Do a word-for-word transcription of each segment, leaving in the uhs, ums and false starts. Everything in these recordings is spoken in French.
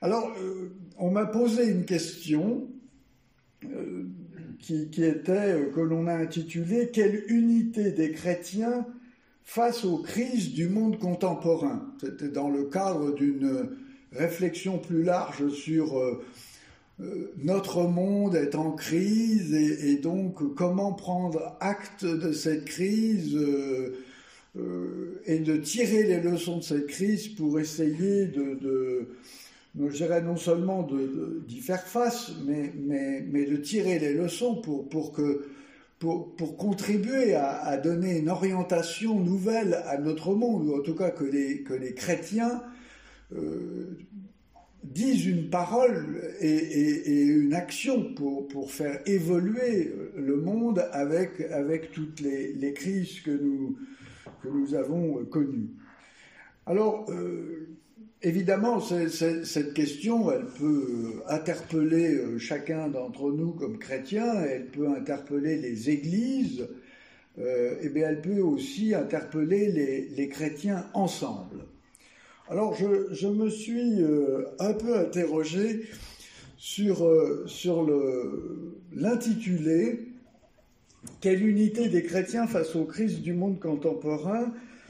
Alors, euh, on m'a posé une question euh, qui, qui était, euh, que l'on a intitulée « Quelle unité des chrétiens face aux crises du monde contemporain ?» C'était dans le cadre d'une réflexion plus large sur euh, euh, notre monde est en crise et, et donc comment prendre acte de cette crise euh, euh, et de tirer les leçons de cette crise pour essayer de... de je dirais non seulement de, de, d'y faire face, mais, mais, mais de tirer les leçons pour, pour, que, pour, pour contribuer à, à donner une orientation nouvelle à notre monde, ou en tout cas que les, que les chrétiens euh, disent une parole et, et, et une action pour, pour faire évoluer le monde avec, avec toutes les, les crises que nous, que nous avons connues. Alors, euh, évidemment, c'est, c'est, cette question, elle peut interpeller chacun d'entre nous comme chrétiens, elle peut interpeller les églises, euh, et bien elle peut aussi interpeller les, les chrétiens ensemble. Alors, je, je me suis euh, un peu interrogé sur, euh, sur le, l'intitulé « Quelle unité des chrétiens face aux crises du monde contemporain ?»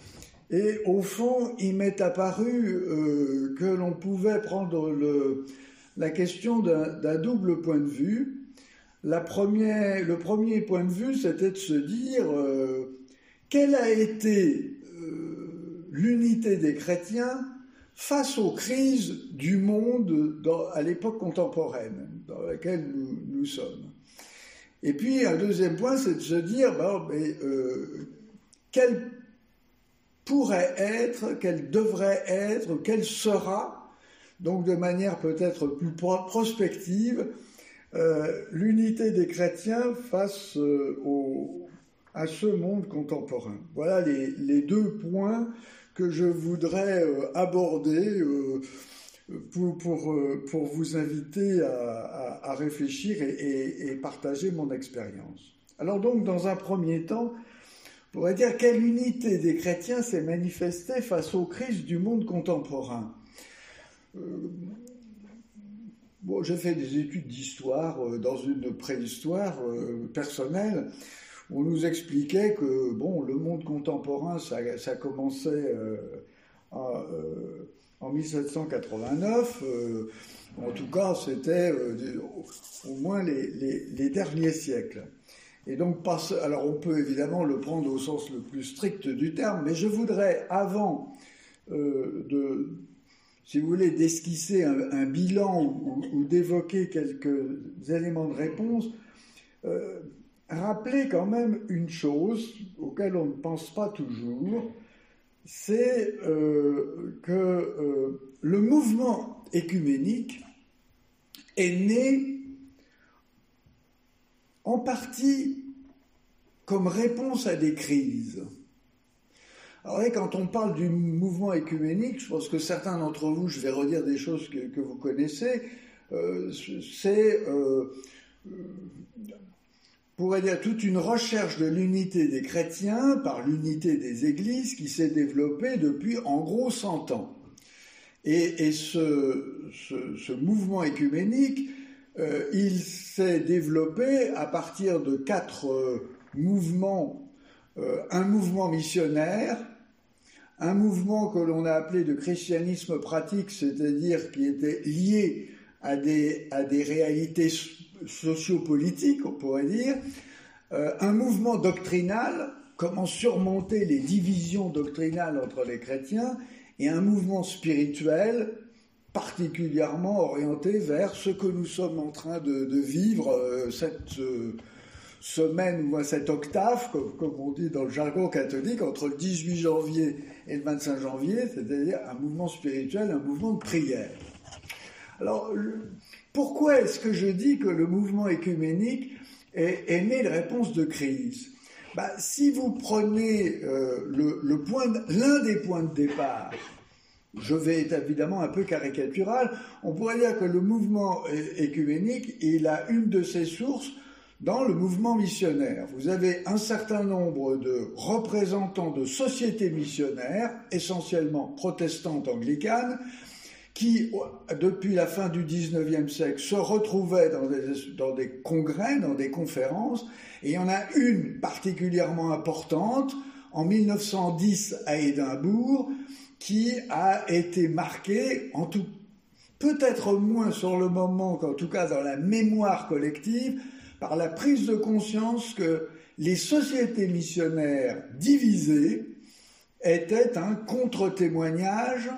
Et au fond, il m'est apparu euh, que l'on pouvait prendre le, la question d'un, d'un double point de vue. La première, le premier point de vue, c'était de se dire euh, quelle a été euh, l'unité des chrétiens face aux crises du monde dans, à l'époque contemporaine dans laquelle nous, nous sommes. Et puis, un deuxième point, c'est de se dire, bon, mais, euh, quelle pourrait être, quelle devrait être, quelle sera, donc de manière peut-être plus prospective, euh, l'unité des chrétiens face euh, au, à ce monde contemporain. Voilà les, les deux points que je voudrais euh, aborder euh, pour, pour, euh, pour vous inviter à, à, à réfléchir et, et, et partager mon expérience. Alors donc, dans un premier temps, on pourrait dire quelle unité des chrétiens s'est manifestée face aux crises du monde contemporain. Euh, bon, j'ai fait des études d'histoire euh, dans une préhistoire euh, personnelle. On nous expliquait que bon, le monde contemporain, ça, ça commençait euh, à, euh, en dix-sept cent quatre-vingt-neuf. Euh, en tout cas, c'était euh, au moins les, les, les derniers siècles. Et donc, alors on peut évidemment le prendre au sens le plus strict du terme, mais je voudrais, avant euh, de, si vous voulez, d'esquisser un, un bilan ou, ou d'évoquer quelques éléments de réponse, euh, rappeler quand même une chose auquel on ne pense pas toujours, c'est euh, que euh, le mouvement écuménique est né en partie comme réponse à des crises. Alors là, quand on parle du mouvement écuménique, je pense que certains d'entre vous, je vais redire des choses que, que vous connaissez, euh, c'est, euh, pourrait dire, toute une recherche de l'unité des chrétiens par l'unité des églises qui s'est développée depuis en gros cent ans. Et, et ce, ce, ce mouvement écuménique, Euh, il s'est développé à partir de quatre euh, mouvements. Euh, un mouvement missionnaire, un mouvement que l'on a appelé de christianisme pratique, c'est-à-dire qui était lié à des, à des réalités sociopolitiques, on pourrait dire, euh, un mouvement doctrinal, comment surmonter les divisions doctrinales entre les chrétiens, et un mouvement spirituel, particulièrement orienté vers ce que nous sommes en train de, de vivre euh, cette euh, semaine ou cette octave, comme, comme on dit dans le jargon catholique, entre le dix-huit janvier et le vingt-cinq janvier, c'est-à-dire un mouvement spirituel, un mouvement de prière. Alors, pourquoi est-ce que je dis que le mouvement écuménique est, est né de réponses de crise ? Bah, si vous prenez euh, le, le point, de, l'un des points de départ, je vais être évidemment un peu caricatural, on pourrait dire que le mouvement écuménique, il a une de ses sources dans le mouvement missionnaire. Vous avez un certain nombre de représentants de sociétés missionnaires, essentiellement protestantes anglicanes, qui, depuis la fin du dix-neuvième siècle, se retrouvaient dans des, dans des congrès, dans des conférences, et il y en a une particulièrement importante, en mille neuf cent dix à Édimbourg, qui a été marquée, en tout, peut-être moins sur le moment qu'en tout cas dans la mémoire collective, par la prise de conscience que les sociétés missionnaires divisées étaient un contre-témoignage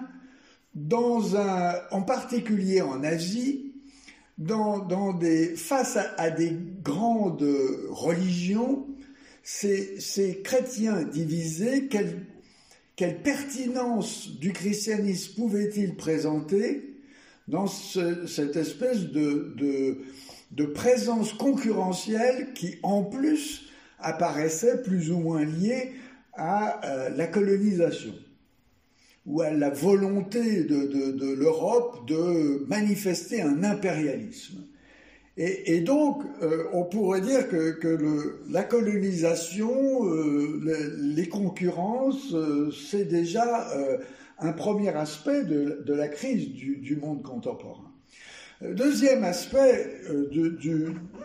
dans un, en particulier en Asie, dans, dans des, face à, à des grandes religions, ces, ces chrétiens divisés, quelle, quelle pertinence du christianisme pouvaient-ils présenter dans ce, cette espèce de, de, de présence concurrentielle qui, en plus, apparaissait plus ou moins liée à euh, la colonisation ou à la volonté de, de, de l'Europe de manifester un impérialisme. Et, et donc, euh, on pourrait dire que, que le, la colonisation, euh, les, les concurrences, euh, c'est déjà euh, un premier aspect de, de la crise du, du monde contemporain. Deuxième aspect euh, de, du,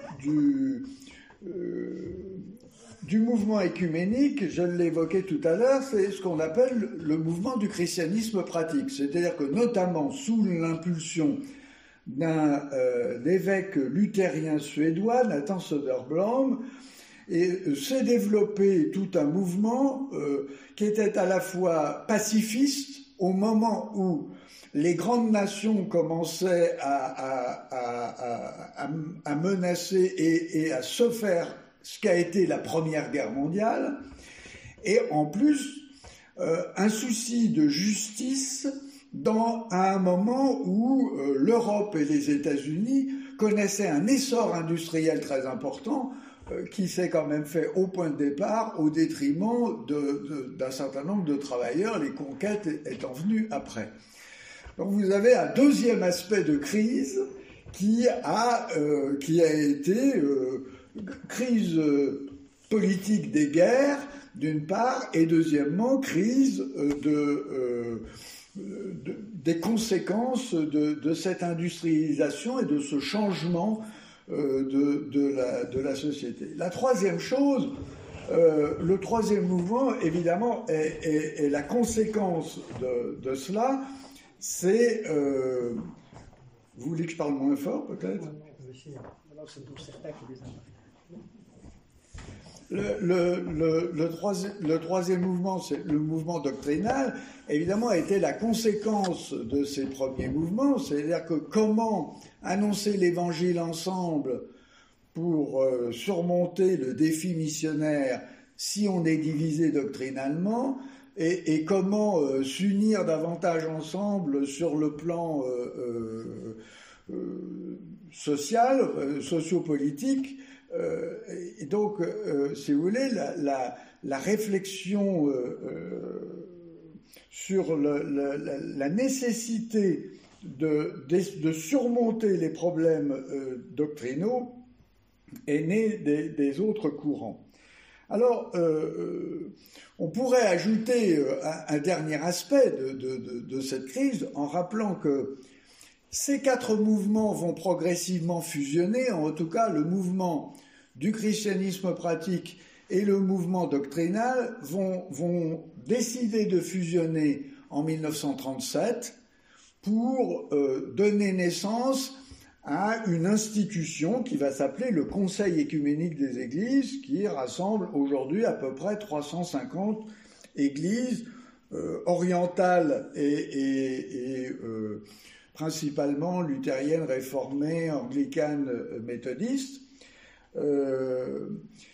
du, euh, du mouvement écuménique, je l'évoquais tout à l'heure, c'est ce qu'on appelle le mouvement du christianisme pratique. C'est-à-dire que notamment sous l'impulsion d'un euh, évêque luthérien suédois, Nathan Söderblom, et euh, s'est développé tout un mouvement euh, qui était à la fois pacifiste au moment où les grandes nations commençaient à, à, à, à, à menacer et, et à se faire ce qu'a été la Première Guerre mondiale, et en plus euh, un souci de justice dans, à un moment où euh, l'Europe et les États-Unis connaissaient un essor industriel très important euh, qui s'est quand même fait au point de départ au détriment de, de, d'un certain nombre de travailleurs, les conquêtes étant venues après. Donc vous avez un deuxième aspect de crise qui a, euh, qui a été euh, crise politique des guerres, d'une part, et deuxièmement, crise de, euh, de, des conséquences de, de cette industrialisation et de ce changement euh, de, de, la, de la société. La troisième chose, euh, le troisième mouvement, évidemment, est, est, est la conséquence de, de cela. C'est... Euh, vous voulez que je parle moins fort, peut-être ? Le, le, le, le, troisième, le troisième mouvement, c'est le mouvement doctrinal, évidemment, a été la conséquence de ces premiers mouvements, c'est-à-dire que comment annoncer l'évangile ensemble pour euh, surmonter le défi missionnaire si on est divisé doctrinalement, et, et comment euh, s'unir davantage ensemble sur le plan euh, euh, euh, social, euh, sociopolitique. Euh, et donc, euh, si vous voulez, la, la, la réflexion euh, euh, sur le, le, la, la nécessité de, de, de surmonter les problèmes euh, doctrinaux est née des, des autres courants. Alors, euh, on pourrait ajouter un, un dernier aspect de, de, de, de cette crise en rappelant que ces quatre mouvements vont progressivement fusionner, en tout cas le mouvement du christianisme pratique et le mouvement doctrinal vont, vont décider de fusionner en mille neuf cent trente-sept pour euh, donner naissance à une institution qui va s'appeler le Conseil écuménique des Églises, qui rassemble aujourd'hui à peu près trois cent cinquante églises euh, orientales et, et, et euh, principalement luthériennes, réformées, anglicanes, méthodistes. Euh,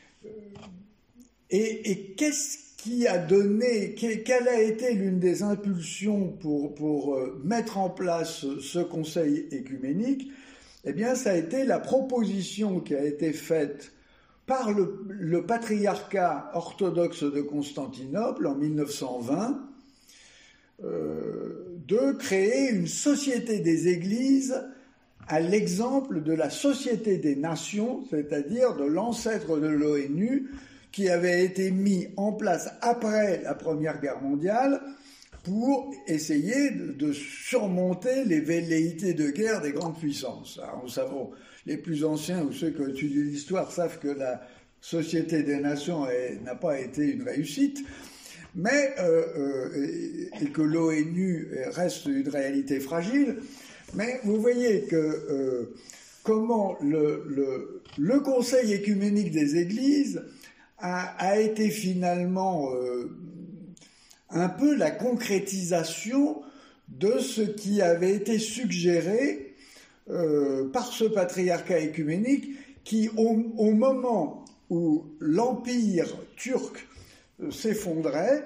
et, et qu'est-ce qui a donné, quelle a été l'une des impulsions pour, pour mettre en place ce Conseil écuménique? Eh bien, ça a été la proposition qui a été faite par le, le patriarcat orthodoxe de Constantinople en mille neuf cent vingt euh, de créer une société des églises à l'exemple de la Société des Nations, c'est-à-dire de l'ancêtre de l'ONU qui avait été mis en place après la Première Guerre mondiale pour essayer de surmonter les velléités de guerre des grandes puissances. Alors, nous savons, les plus anciens ou ceux qui étudient l'histoire savent que la Société des Nations n'a pas été une réussite, mais euh, euh, et que l'ONU reste une réalité fragile. Mais vous voyez que euh, comment le, le, le Conseil écuménique des Églises a, a été finalement euh, un peu la concrétisation de ce qui avait été suggéré euh, par ce patriarcat écuménique qui, au, au moment où l'empire turc s'effondrait,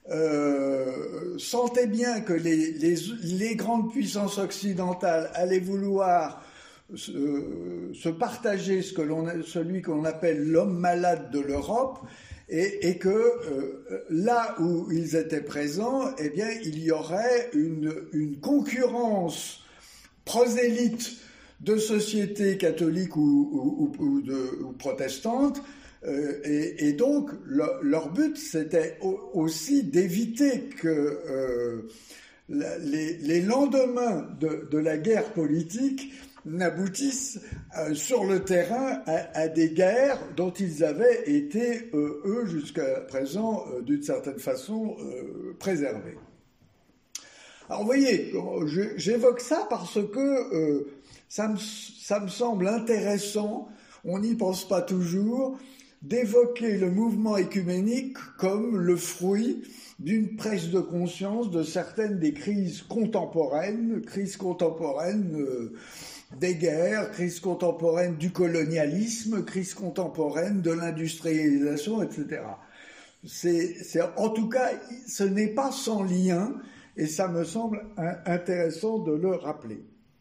euh, sentait bien que les, les, les grandes puissances occidentales allaient vouloir se, se partager ce que l'on, celui qu'on appelle l'homme malade de l'Europe, et, et que euh, là où ils étaient présents, eh bien, il y aurait une, une concurrence prosélyte de sociétés catholiques ou, ou, ou, de, ou protestantes. Euh, et, et donc, le, leur but, c'était aussi d'éviter que euh, la, les, les lendemains de, de la guerre politique n'aboutissent euh, sur le terrain à, à des guerres dont ils avaient été, euh, eux, jusqu'à présent, euh, d'une certaine façon, euh, préservés. Alors, vous voyez, j'évoque ça parce que euh, ça, me, ça me semble intéressant, on n'y pense pas toujours, d'évoquer le mouvement écuménique comme le fruit d'une prise de conscience de certaines des crises contemporaines, crises contemporaines euh, des guerres, crise contemporaine du colonialisme, crise contemporaine de l'industrialisation, et cetera. C'est, c'est, en tout cas, ce n'est pas sans lien, et ça me semble intéressant de le rappeler.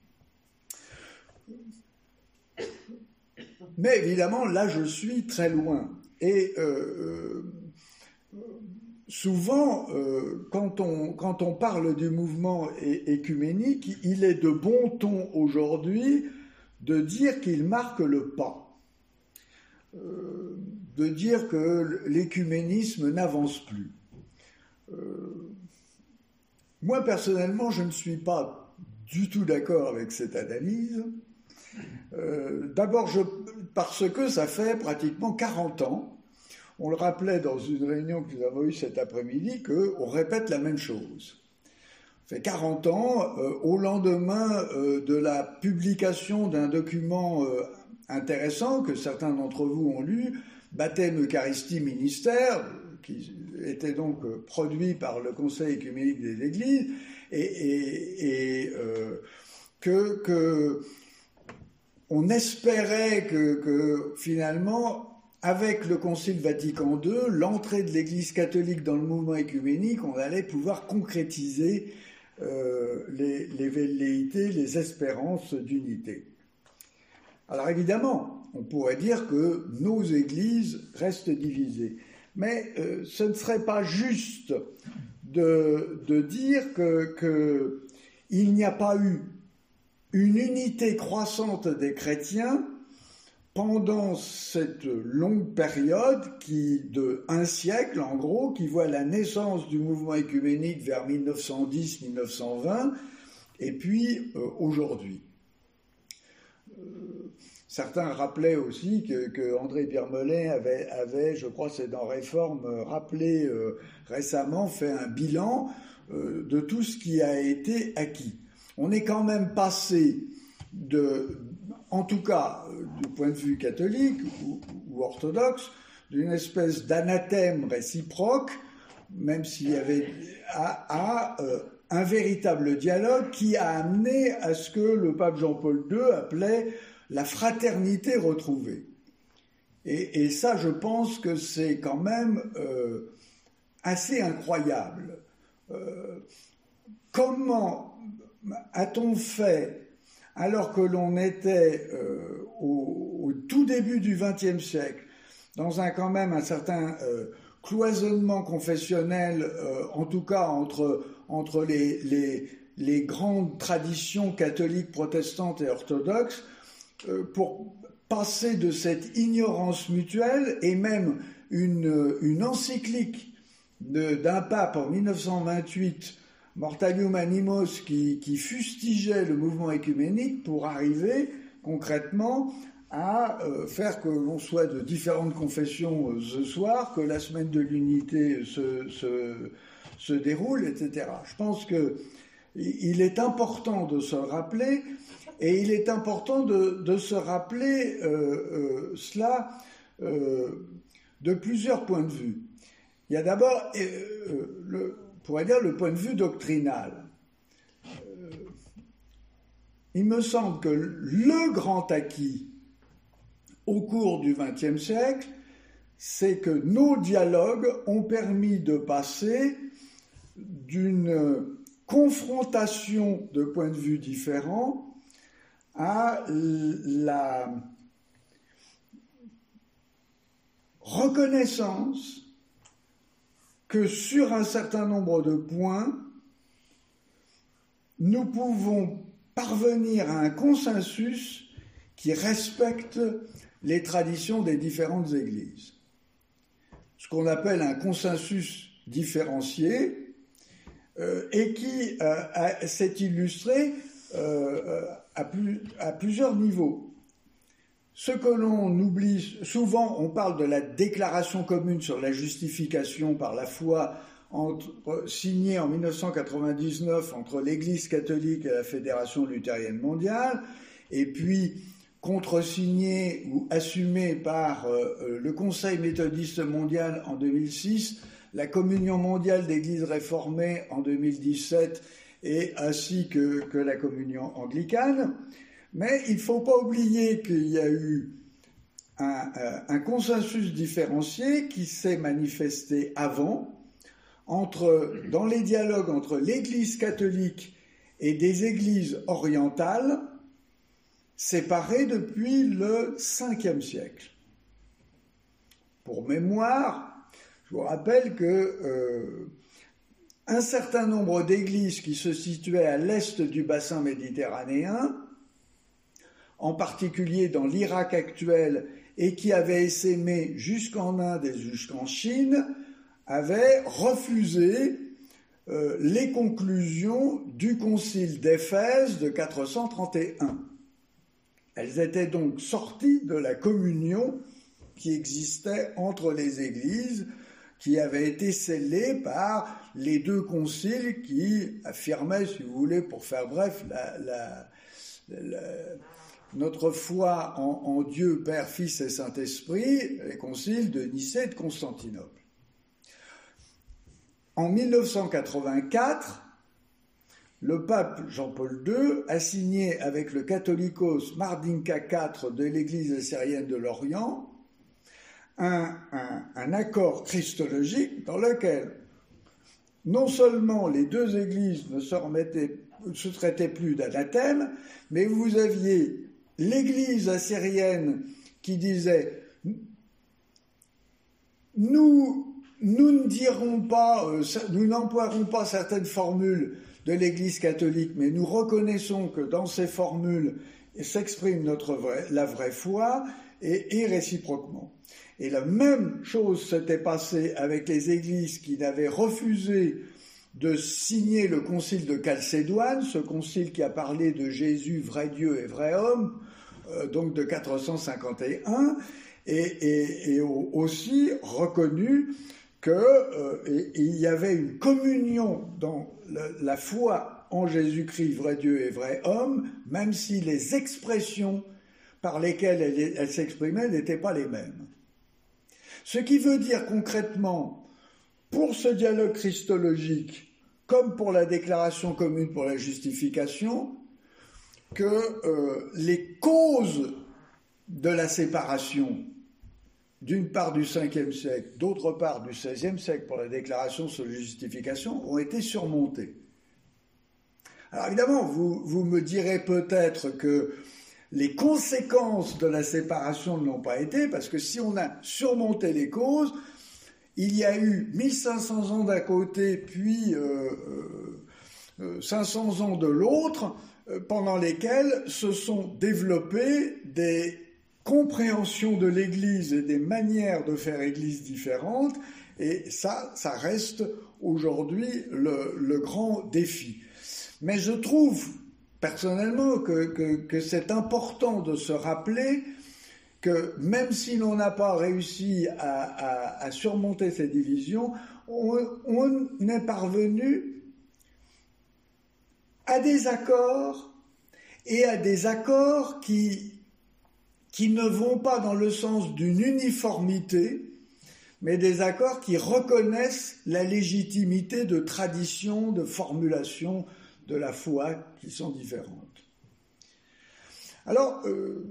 Mais évidemment, là, je suis très loin. Et euh, souvent, euh, quand, on, quand on parle du mouvement é- écuménique, il est de bon ton aujourd'hui de dire qu'il marque le pas, euh, de dire que l'écuménisme n'avance plus. Euh, moi, personnellement, je ne suis pas du tout d'accord avec cette analyse. Euh, d'abord, je, parce que ça fait pratiquement quarante ans, on le rappelait dans une réunion que nous avons eue cet après-midi, qu'on répète la même chose. Ça fait quarante ans, euh, au lendemain euh, de la publication d'un document euh, intéressant que certains d'entre vous ont lu, Baptême, Eucharistie, Ministère, qui était donc euh, produit par le Conseil écuménique des Églises, et, et, et euh, que... que on espérait que, que finalement, avec le Concile Vatican deux, l'entrée de l'Église catholique dans le mouvement écuménique, on allait pouvoir concrétiser euh, les, les velléités, les espérances d'unité. Alors évidemment, on pourrait dire que nos églises restent divisées, mais euh, ce ne serait pas juste de, de dire que, que il n'y a pas eu une unité croissante des chrétiens pendant cette longue période qui, de un siècle en gros, qui voit la naissance du mouvement écuménique vers mille neuf cent dix mille neuf cent vingt, et puis euh, aujourd'hui. Euh, certains rappelaient aussi que, que André Birmelin avait, avait, je crois c'est dans Réforme, rappelé euh, récemment, fait un bilan euh, de tout ce qui a été acquis. On est quand même passé de, en tout cas du point de vue catholique ou, ou orthodoxe, d'une espèce d'anathème réciproque, même s'il y avait à, à euh, un véritable dialogue qui a amené à ce que le pape Jean-Paul deux appelait la fraternité retrouvée. Et, et ça, je pense que c'est quand même euh, assez incroyable. Euh, comment a-t-on fait, alors que l'on était euh, au, au tout début du vingtième siècle, dans un quand même un certain euh, cloisonnement confessionnel, euh, en tout cas entre, entre les, les, les grandes traditions catholiques, protestantes et orthodoxes, euh, pour passer de cette ignorance mutuelle, et même une, une encyclique de, d'un pape en mille neuf cent vingt-huit Mortalium Animos qui, qui fustigeait le mouvement écuménique pour arriver concrètement à euh, faire que l'on soit de différentes confessions euh, ce soir, que la semaine de l'unité se, se, se déroule, et cetera. Je pense qu'il est important de se rappeler, et il est important de, de se rappeler euh, euh, cela euh, de plusieurs points de vue. Il y a d'abord, euh, le, on pourrait dire, le point de vue doctrinal. Euh, il me semble que le grand acquis au cours du vingtième siècle, c'est que nos dialogues ont permis de passer d'une confrontation de points de vue différents à la reconnaissance que sur un certain nombre de points, nous pouvons parvenir à un consensus qui respecte les traditions des différentes églises. Ce qu'on appelle un consensus différencié euh, et qui euh, s'est illustré euh, à, plus, à plusieurs niveaux. Ce que l'on oublie, souvent on parle de la déclaration commune sur la justification par la foi entre, signée en mille neuf cent quatre-vingt-dix-neuf entre l'Église catholique et la Fédération luthérienne mondiale, et puis contresignée ou assumée par euh, le Conseil méthodiste mondial en deux mille six, la Communion mondiale d'Églises réformées en deux mille dix-sept, et ainsi que, que la Communion anglicane. Mais il ne faut pas oublier qu'il y a eu un, un consensus différencié qui s'est manifesté avant, entre, dans les dialogues entre l'Église catholique et des églises orientales, séparées depuis le cinquième siècle. Pour mémoire, je vous rappelle que euh, un certain nombre d'églises qui se situaient à l'est du bassin méditerranéen, en particulier dans l'Irak actuel, et qui avaient essaimé jusqu'en Inde et jusqu'en Chine, avaient refusé euh, les conclusions du concile d'Éphèse de quatre cent trente et un. Elles étaient donc sorties de la communion qui existait entre les églises, qui avait été scellée par les deux conciles qui affirmaient, si vous voulez, pour faire bref, la, la, la, notre foi en, en Dieu, Père, Fils et Saint-Esprit, les conciles de Nicée et de Constantinople. En mille neuf cent quatre-vingt-quatre, le pape Jean-Paul deux a signé avec le Catholicos Mardinka quatre de l'Église assyrienne de l'Orient un, un, un accord christologique dans lequel non seulement les deux églises ne se, remettaient, se traitaient plus d'anathème, mais vous aviez l'Église assyrienne qui disait « Nous, nous ne dirons pas, euh, nous n'emploierons pas certaines formules de l'Église catholique, mais nous reconnaissons que dans ces formules s'exprime notre vraie, la vraie foi, et, et réciproquement. » Et la même chose s'était passée avec les églises qui n'avaient refusé de signer le concile de Chalcédoine, ce concile qui a parlé de Jésus, vrai Dieu et vrai homme, euh, donc de quatre cent cinquante et un, et, et, et aussi reconnu qu'il euh, y avait une communion dans le, la foi en Jésus-Christ, vrai Dieu et vrai homme, même si les expressions par lesquelles elle, elle s'exprimait n'étaient pas les mêmes. Ce qui veut dire concrètement, pour ce dialogue christologique, comme pour la déclaration commune pour la justification, que euh, les causes de la séparation, d'une part du cinquième siècle, d'autre part du seizième siècle pour la déclaration sur la justification, ont été surmontées. Alors évidemment, vous, vous me direz peut-être que les conséquences de la séparation ne l'ont pas été, parce que si on a surmonté les causes, il y a eu mille cinq cents ans d'un côté, puis euh, euh, cinq cents ans de l'autre, euh, pendant lesquels se sont développées des compréhensions de l'Église et des manières de faire Église différentes, Et ça, ça reste aujourd'hui le, le grand défi. Mais je trouve personnellement que, que, que c'est important de se rappeler que même si l'on n'a pas réussi à, à, à surmonter ces divisions, on, on est parvenu à des accords et à des accords qui, qui ne vont pas dans le sens d'une uniformité, mais des accords qui reconnaissent la légitimité de traditions, de formulations de la foi qui sont différentes. Alors, euh,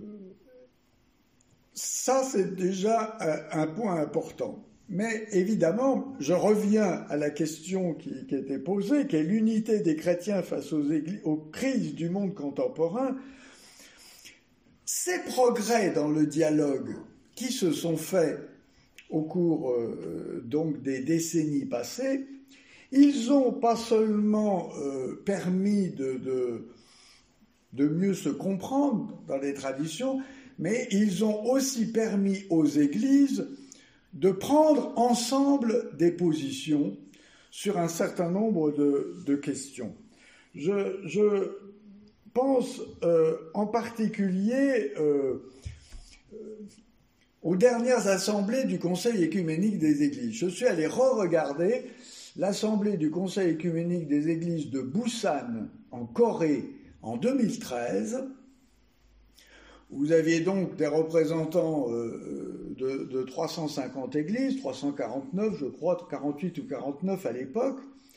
ça c'est déjà un point important. Mais évidemment, je reviens à la question qui, qui était posée, qui est l'unité des chrétiens face aux, églises, aux crises du monde contemporain. Ces progrès dans le dialogue qui se sont faits au cours euh, donc des décennies passées, ils ont pas seulement euh, permis de, de, de mieux se comprendre dans les traditions, mais ils ont aussi permis aux églises de prendre ensemble des positions sur un certain nombre de, de questions. Je, je pense euh, en particulier euh, euh, aux dernières assemblées du Conseil écuménique des Églises. Je suis allé re-regarder l'assemblée du Conseil écuménique des Églises de Busan en Corée en deux mille treize. Vous aviez donc des représentants euh, de, de trois cent cinquante églises, trois cent quarante-neuf, je crois, quarante-huit ou quarante-neuf à l'époque.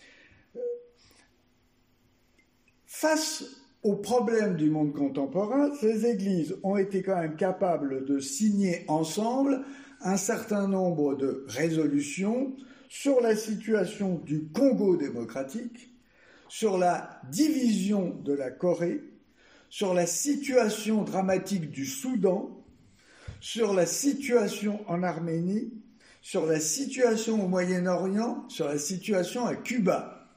Face aux problèmes du monde contemporain, ces églises ont été quand même capables de signer ensemble un certain nombre de résolutions sur la situation du Congo démocratique, sur la division de la Corée, sur la situation dramatique du Soudan, sur la situation en Arménie, sur la situation au Moyen-Orient, sur la situation à Cuba.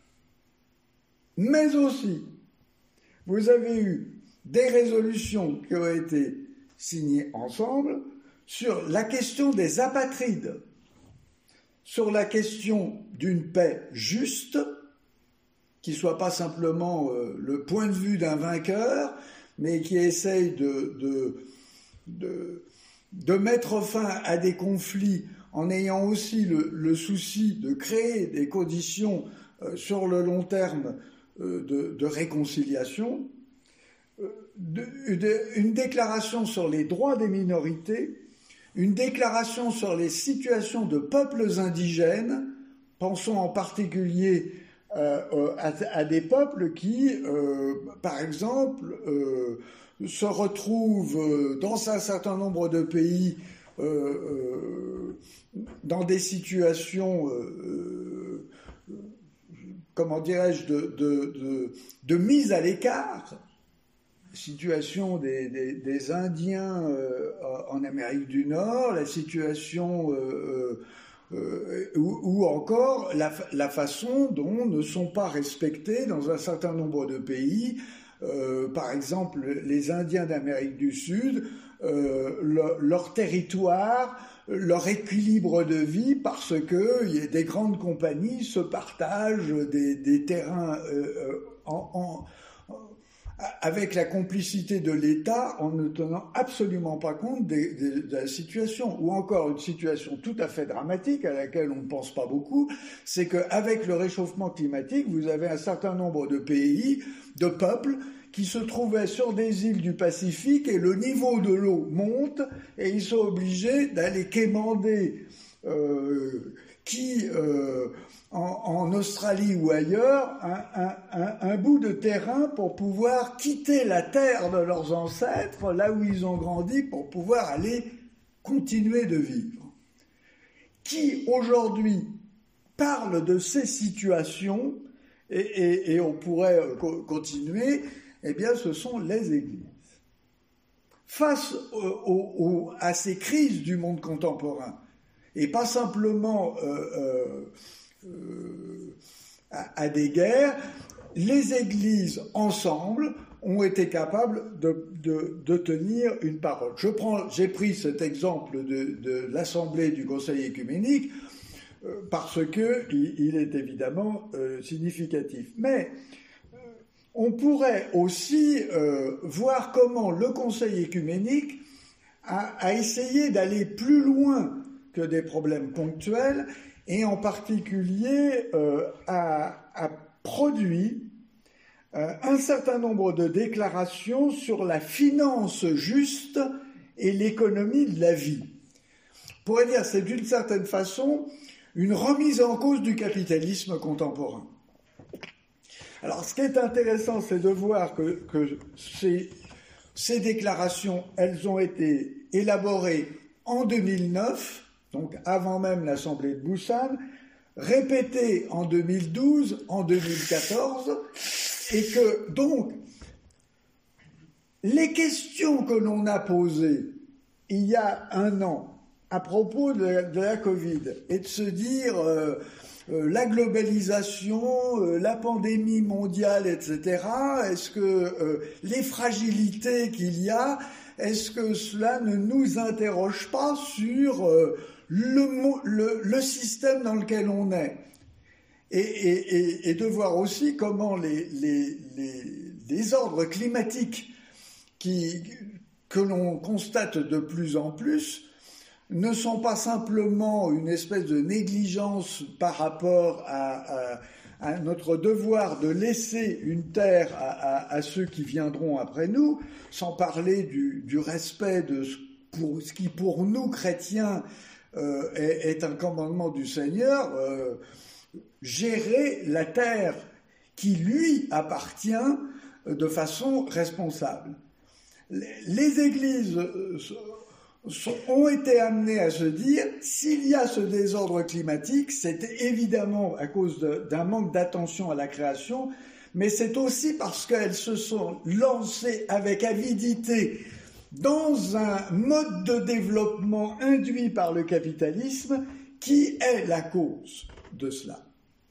Mais aussi, vous avez eu des résolutions qui ont été signées ensemble sur la question des apatrides, sur la question d'une paix juste, qui ne soit pas simplement euh, le point de vue d'un vainqueur, mais qui essaye de, de, de, de mettre fin à des conflits en ayant aussi le, le souci de créer des conditions euh, sur le long terme euh, de, de réconciliation, euh, de, de, une déclaration sur les droits des minorités, une déclaration sur les situations de peuples indigènes, pensons en particulier Euh, à, à des peuples qui, euh, par exemple, euh, se retrouvent dans un certain nombre de pays euh, euh, dans des situations, euh, euh, comment dirais-je, de, de, de, de mise à l'écart. Situation des, des, des Indiens euh, en Amérique du Nord, la situation euh, Euh, ou, ou encore la, la façon dont ne sont pas respectés dans un certain nombre de pays, euh, par exemple les Indiens d'Amérique du Sud, euh, le, leur territoire, leur équilibre de vie, parce que y a des grandes compagnies se partagent des, des terrains euh, en, en avec la complicité de l'État en ne tenant absolument pas compte des, des, de la situation. Ou encore une situation tout à fait dramatique à laquelle on ne pense pas beaucoup, c'est qu'avec le réchauffement climatique, vous avez un certain nombre de pays, de peuples, qui se trouvaient sur des îles du Pacifique et le niveau de l'eau monte et ils sont obligés d'aller quémander euh, qui... Euh, En, en Australie ou ailleurs, un, un, un, un bout de terrain pour pouvoir quitter la terre de leurs ancêtres, là où ils ont grandi, pour pouvoir aller continuer de vivre. Qui, aujourd'hui, parle de ces situations, et, et, et on pourrait continuer, eh bien, ce sont les églises. Face au, au, à ces crises du monde contemporain, et pas simplement... Euh, euh, Euh, à, à des guerres, les églises ensemble ont été capables de, de, de tenir une parole. Je prends, j'ai pris cet exemple de, de l'Assemblée du Conseil écuménique. euh, parce qu'il il est évidemment euh, significatif. Mais euh, on pourrait aussi euh, voir comment le Conseil écuménique a, a essayé d'aller plus loin que des problèmes ponctuels, et en particulier euh, a, a produit euh, un certain nombre de déclarations sur la finance juste et l'économie de la vie. On pourrait dire que c'est d'une certaine façon une remise en cause du capitalisme contemporain. Alors, ce qui est intéressant, c'est de voir que, que ces, ces déclarations, elles ont été élaborées en deux mille neuf, donc avant même l'Assemblée de Busan, répétées en deux mille douze, en deux mille quatorze, et que donc les questions que l'on a posées il y a un an à propos de la, de la Covid, et de se dire euh, euh, la globalisation, euh, la pandémie mondiale, et cetera, est-ce que euh, les fragilités qu'il y a, est-ce que cela ne nous interroge pas sur euh, le, le, le système dans lequel on est, et, et, et, et de voir aussi comment les, les, les désordres climatiques qui, que l'on constate de plus en plus ne sont pas simplement une espèce de négligence par rapport à, à, à notre devoir de laisser une terre à, à, à ceux qui viendront après nous, sans parler du, du respect de ce, pour, ce qui pour nous chrétiens euh, est, est un commandement du Seigneur, euh, gérer la terre qui lui appartient de façon responsable. Les églises ont été amenées à se dire, s'il y a ce désordre climatique, c'est évidemment à cause d'un manque d'attention à la création, mais c'est aussi parce qu'elles se sont lancées avec avidité dans un mode de développement induit par le capitalisme qui est la cause de cela.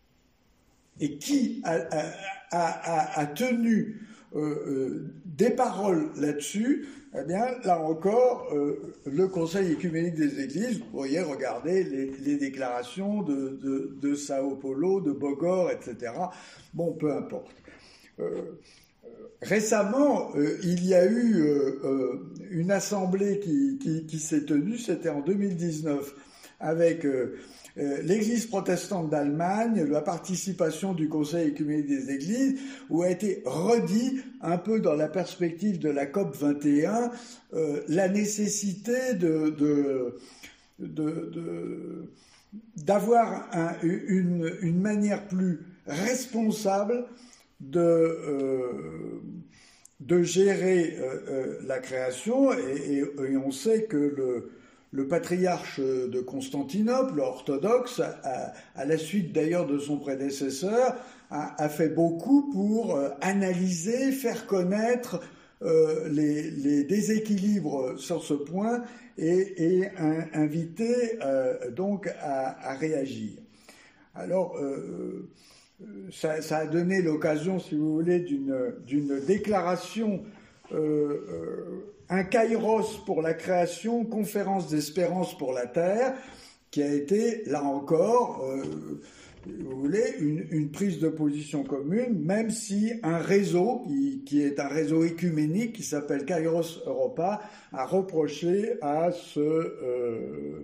Et qui a, a, a, a tenu euh, euh, des paroles là-dessus, eh bien, là encore, euh, le Conseil écuménique des Églises, vous pourriez regarder les, les déclarations de, de, de Sao Paulo, de Bogor, et cetera. Bon, peu importe. Euh, récemment, euh, il y a eu euh, euh, une assemblée qui, qui, qui s'est tenue, c'était en deux mille dix-neuf, avec euh, euh, l'Église protestante d'Allemagne, la participation du Conseil écuménique des Églises, où a été redit, un peu dans la perspective de la COP vingt et un, euh, la nécessité de, de, de, de, d'avoir un, une, une manière plus responsable de, euh, de gérer euh, euh, la création, et, et, et on sait que le Le patriarche de Constantinople, orthodoxe, à, à la suite d'ailleurs de son prédécesseur, a, a fait beaucoup pour euh, analyser, faire connaître euh, les, les déséquilibres sur ce point et, et un, inviter euh, donc à, à réagir. Alors, euh, ça, ça a donné l'occasion, si vous voulez, d'une, d'une déclaration euh, euh, un kairos pour la création, conférence d'espérance pour la Terre, qui a été, là encore, euh, vous voulez, une, une prise de position commune, même si un réseau, qui, qui est un réseau écuménique, qui s'appelle Kairos Europa, a reproché à, ce, euh,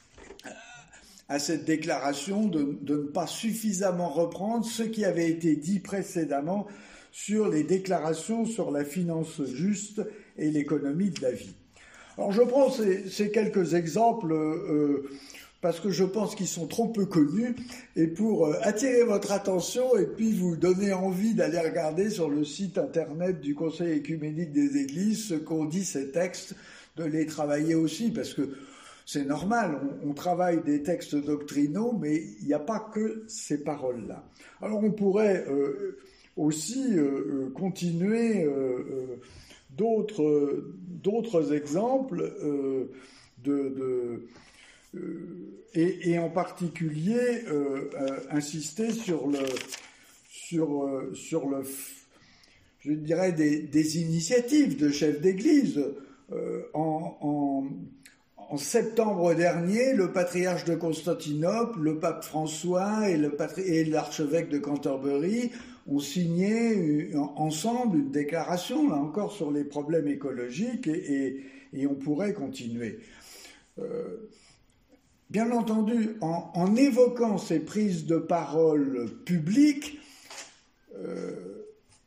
à cette déclaration de, de ne pas suffisamment reprendre ce qui avait été dit précédemment sur les déclarations sur la finance juste et l'économie de la vie. Alors je prends ces, ces quelques exemples euh, parce que je pense qu'ils sont trop peu connus, et pour euh, attirer votre attention et puis vous donner envie d'aller regarder sur le site internet du Conseil écuménique des Églises ce qu'ont dit ces textes, de les travailler aussi, parce que c'est normal, on, on travaille des textes doctrinaux, mais il n'y a pas que ces paroles-là. Alors on pourrait euh, aussi euh, continuer euh, euh, d'autres, d'autres exemples euh, de, de, euh, et, et en particulier euh, euh, insister sur le, sur, euh, sur le, je dirais des, des initiatives de chefs d'Église euh, en, en en septembre dernier, le patriarche de Constantinople, le pape François et, le patri- et l'archevêque de Canterbury ont signé ensemble une déclaration, là encore, sur les problèmes écologiques, et, et, et on pourrait continuer. Euh, bien entendu, en, en évoquant ces prises de parole publiques, euh,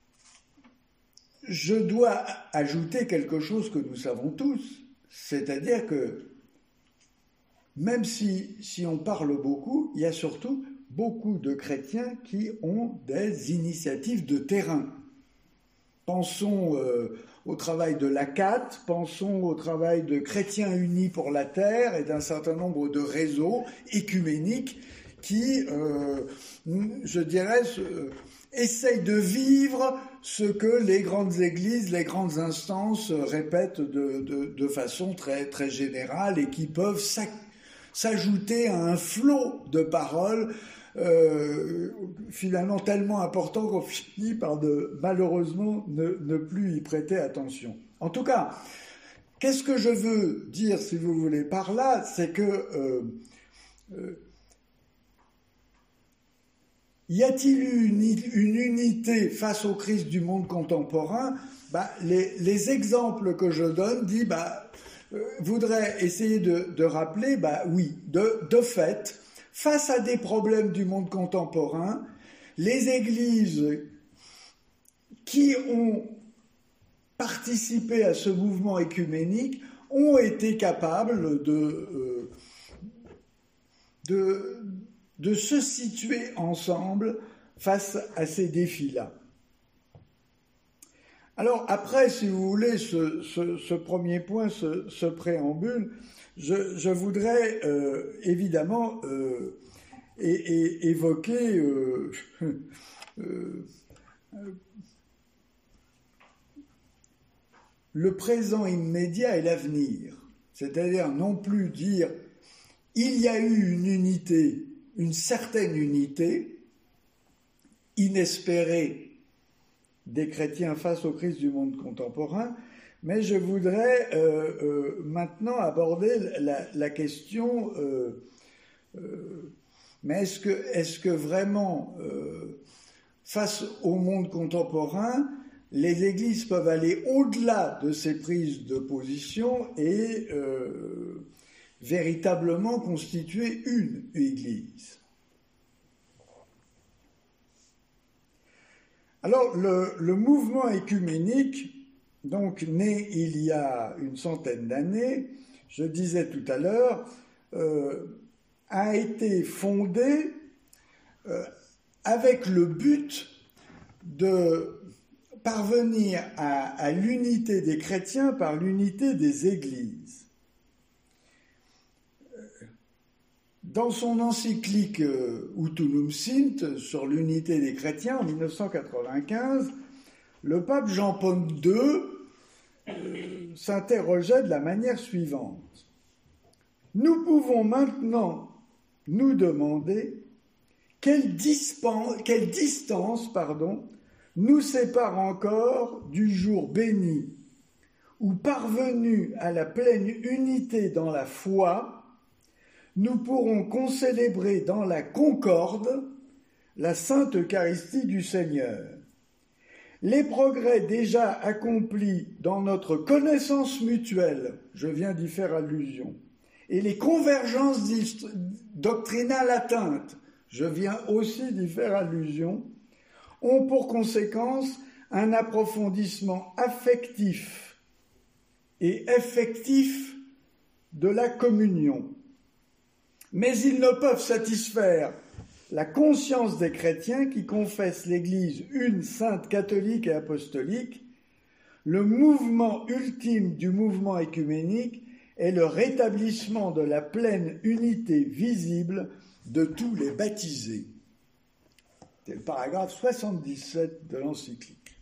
je dois ajouter quelque chose que nous savons tous, c'est-à-dire que même si, si on parle beaucoup, il y a surtout beaucoup de chrétiens qui ont des initiatives de terrain. Pensons euh, au travail de l'A C A T, pensons au travail de Chrétiens Unis pour la Terre et d'un certain nombre de réseaux écuméniques qui, euh, je dirais, se, essayent de vivre ce que les grandes églises, les grandes instances répètent de, de, de façon très, très générale et qui peuvent s'ajouter à un flot de paroles euh, finalement tellement important qu'on finit par de, malheureusement ne, ne plus y prêter attention. En tout cas, qu'est-ce que je veux dire, si vous voulez, par là, c'est que euh, euh, y a-t-il eu une, une unité face aux crises du monde contemporain? Bah, les, les exemples que je donne disent, bah, euh, voudraient essayer de, de rappeler, bah oui, de, de fait, face à des problèmes du monde contemporain, les églises qui ont participé à ce mouvement écuménique ont été capables de, euh, de, de se situer ensemble face à ces défis-là. Alors après, si vous voulez, ce, ce, ce premier point, ce, ce préambule, je, je voudrais euh, évidemment euh, é, é, évoquer euh, euh, le présent immédiat et l'avenir. C'est-à-dire non plus dire il y a eu une unité, une certaine unité inespérée des chrétiens face aux crises du monde contemporain, mais je voudrais euh, euh, maintenant aborder la, la question euh, euh, mais est-ce que, est-ce que vraiment euh, face au monde contemporain les églises peuvent aller au-delà de ces prises de position et euh, véritablement constituer une église? Alors, le, le mouvement écuménique, donc né il y a une centaine d'années, je disais tout à l'heure, euh, a été fondé euh, avec le but de parvenir à, à l'unité des chrétiens par l'unité des églises. Dans son encyclique euh, Ut Sint sur l'unité des chrétiens en mille neuf cent quatre-vingt-quinze, le pape Jean-Paul deux euh, s'interrogeait de la manière suivante. Nous pouvons maintenant nous demander quelle, dispen- quelle distance pardon, nous sépare encore du jour béni où, parvenus à la pleine unité dans la foi, nous pourrons concélébrer dans la concorde la Sainte Eucharistie du Seigneur. Les progrès déjà accomplis dans notre connaissance mutuelle, je viens d'y faire allusion, et les convergences doctrinales atteintes, je viens aussi d'y faire allusion, ont pour conséquence un approfondissement affectif et effectif de la communion. Mais ils ne peuvent satisfaire la conscience des chrétiens qui confessent l'Église une, sainte, catholique et apostolique. Le mouvement ultime du mouvement écuménique est le rétablissement de la pleine unité visible de tous les baptisés. C'est le paragraphe soixante-dix-sept de l'encyclique.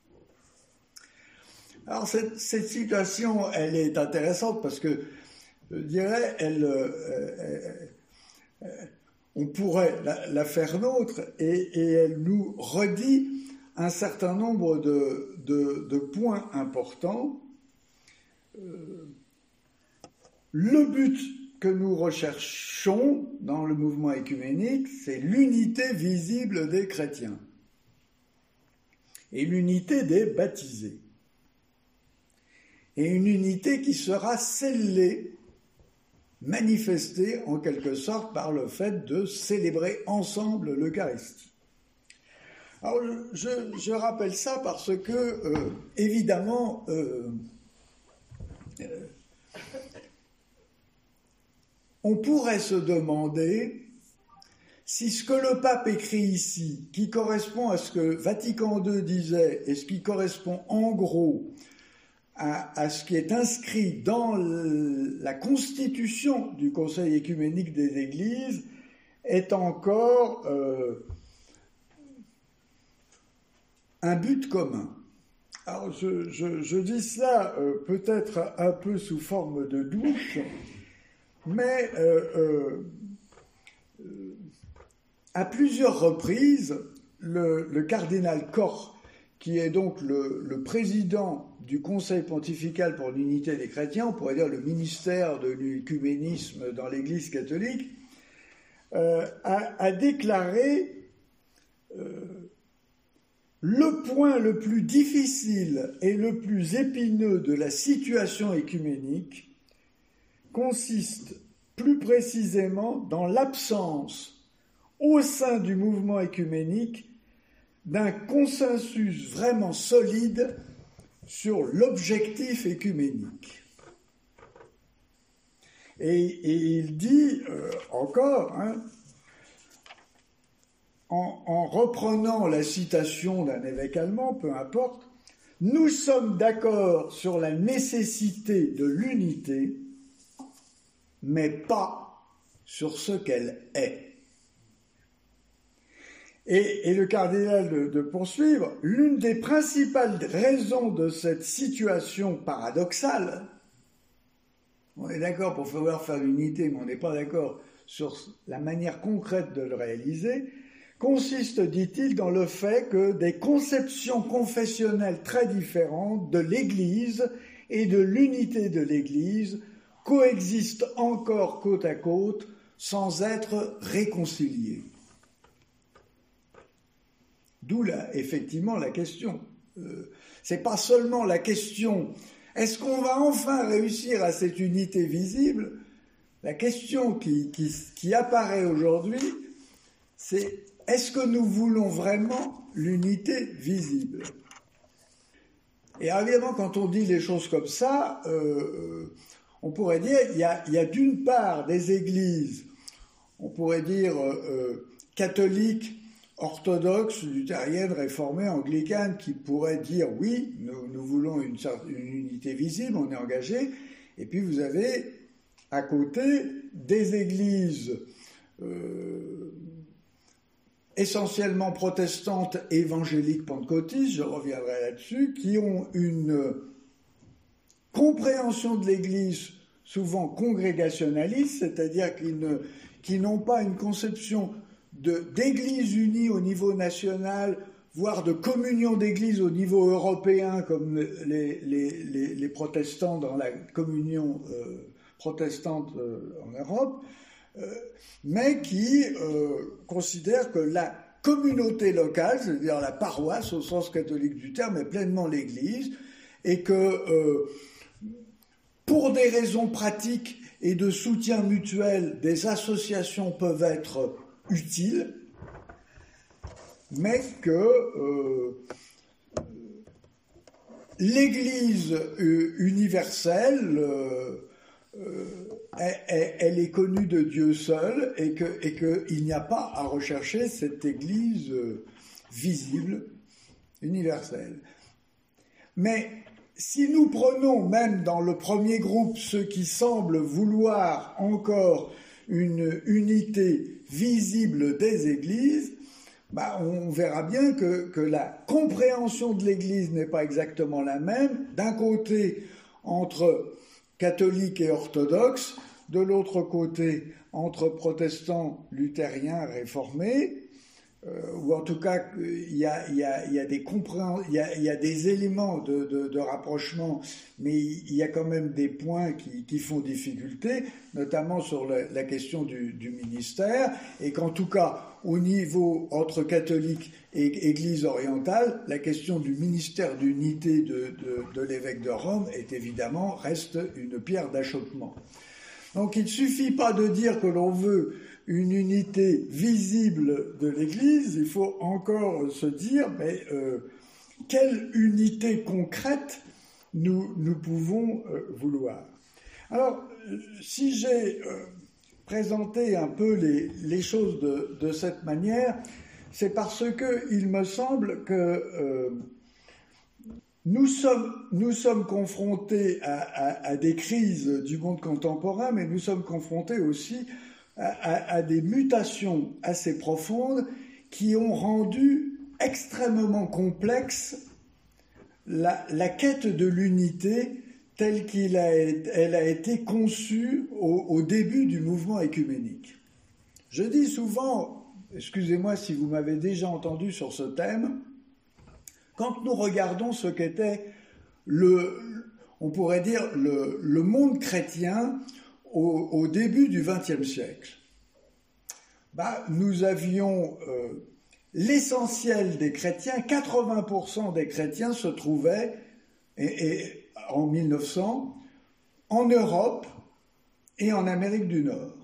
Alors cette, cette citation, elle est intéressante parce que je dirais, elle, euh, euh, on pourrait la, la faire nôtre et, et elle nous redit un certain nombre de, de, de points importants. Euh, le but que nous recherchons dans le mouvement œcuménique, c'est l'unité visible des chrétiens et l'unité des baptisés. Et une unité qui sera scellée, manifestée en quelque sorte par le fait de célébrer ensemble l'Eucharistie. Alors, je, je rappelle ça parce que, euh, évidemment, euh, euh, on pourrait se demander si ce que le pape écrit ici, qui correspond à ce que Vatican deux disait et ce qui correspond en gros à, à ce qui est inscrit dans le, la constitution du Conseil œcuménique des Églises, est encore euh, un but commun. Alors je, je, je dis cela euh, peut-être un peu sous forme de douche, mais euh, euh, euh, à plusieurs reprises, le, le cardinal Koch, qui est donc le, le président du Conseil pontifical pour l'unité des chrétiens, on pourrait dire le ministère de l'œcuménisme dans l'Église catholique, euh, a, a déclaré euh, le point le plus difficile et le plus épineux de la situation œcuménique consiste plus précisément dans l'absence au sein du mouvement œcuménique d'un consensus vraiment solide sur l'objectif œcuménique. Et, et il dit euh, encore, hein, en, en reprenant la citation d'un évêque allemand, peu importe, « Nous sommes d'accord sur la nécessité de l'unité, mais pas sur ce qu'elle est. » Et, et le cardinal de, de poursuivre, l'une des principales raisons de cette situation paradoxale, on est d'accord pour pouvoir faire l'unité, mais on n'est pas d'accord sur la manière concrète de le réaliser, consiste, dit-il, dans le fait que des conceptions confessionnelles très différentes de l'Église et de l'unité de l'Église coexistent encore côte à côte sans être réconciliées. D'où là, effectivement la question. Euh, c'est pas seulement la question est-ce qu'on va enfin réussir à cette unité visible? La question qui, qui, qui apparaît aujourd'hui, c'est est-ce que nous voulons vraiment l'unité visible? Et évidemment, quand on dit les choses comme ça, euh, on pourrait dire il y a, il y a d'une part des églises, on pourrait dire euh, catholiques, orthodoxes, luthériennes, réformées, anglicanes, qui pourraient dire oui, nous, nous voulons une, une unité visible, on est engagé. Et puis vous avez à côté des églises euh, essentiellement protestantes, évangéliques, pentecôtistes, je reviendrai là-dessus, qui ont une compréhension de l'Église souvent congrégationaliste, c'est-à-dire qu'ils ne, qui n'ont pas une conception de, d'église unie au niveau national, voire de communion d'église au niveau européen, comme les, les, les, les protestants dans la communion euh, protestante euh, en Europe, euh, mais qui euh, considèrent que la communauté locale, c'est-à-dire la paroisse au sens catholique du terme, est pleinement l'Église, et que euh, pour des raisons pratiques et de soutien mutuel, des associations peuvent être utiles, mais que euh, l'Église euh, universelle, euh, euh, elle, elle est connue de Dieu seul, et que, et qu'il n'y a pas à rechercher cette Église euh, visible, universelle. Mais si nous prenons même dans le premier groupe ceux qui semblent vouloir encore une unité visible des églises, bah on verra bien que, que la compréhension de l'Église n'est pas exactement la même, d'un côté entre catholiques et orthodoxes, de l'autre côté entre protestants, luthériens, réformés, euh, ou en tout cas il y a, il y a, il y a des compréhen- il y a, il y a des éléments de, de, de rapprochement, mais il y a quand même des points qui, qui font difficulté, notamment sur la, la question du, du ministère, et qu'en tout cas au niveau entre catholiques et Église orientale, la question du ministère d'unité de, de, de l'évêque de Rome est évidemment reste une pierre d'achoppement. Donc il ne suffit pas de dire que l'on veut une unité visible de l'Église, il faut encore se dire mais euh, quelle unité concrète nous, nous pouvons euh, vouloir. Alors, si j'ai euh, présenté un peu les, les choses de, de cette manière, c'est parce que il me semble que euh, nous sommes, nous sommes confrontés à, à, à des crises du monde contemporain, mais nous sommes confrontés aussi à, à, à des mutations assez profondes qui ont rendu extrêmement complexe la, la quête de l'unité telle qu'elle a, elle a été conçue au, au début du mouvement œcuménique. Je dis souvent, excusez-moi si vous m'avez déjà entendu sur ce thème, quand nous regardons ce qu'était le, on pourrait dire le, le monde chrétien au, au début du vingtième siècle, bah, nous avions euh, l'essentiel des chrétiens, quatre-vingts pour cent des chrétiens se trouvaient et, et, en mille neuf cents en Europe et en Amérique du Nord.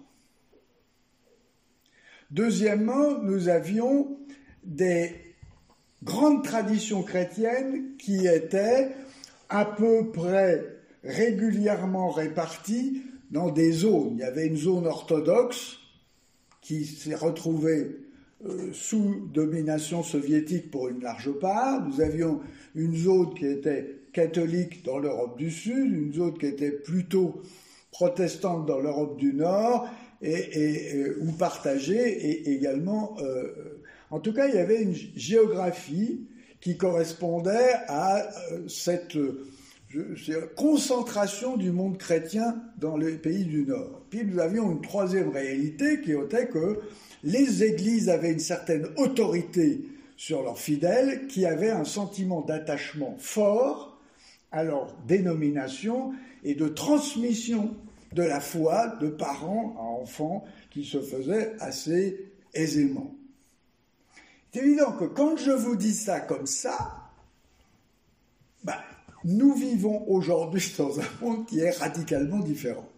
Deuxièmement, nous avions des grandes traditions chrétiennes qui étaient à peu près régulièrement réparties dans des zones. Il y avait une zone orthodoxe qui s'est retrouvée euh, sous domination soviétique pour une large part. Nous avions une zone qui était catholique dans l'Europe du Sud, une zone qui était plutôt protestante dans l'Europe du Nord, et, et, et, ou partagée, et également... Euh, en tout cas, il y avait une géographie qui correspondait à euh, cette euh, concentration du monde chrétien dans les pays du Nord. Puis nous avions une troisième réalité qui était que les églises avaient une certaine autorité sur leurs fidèles, qui avaient un sentiment d'attachement fort à leur dénomination et de transmission de la foi de parents à enfants qui se faisait assez aisément. C'est évident que quand je vous dis ça comme ça, ben, nous vivons aujourd'hui dans un monde qui est radicalement différent.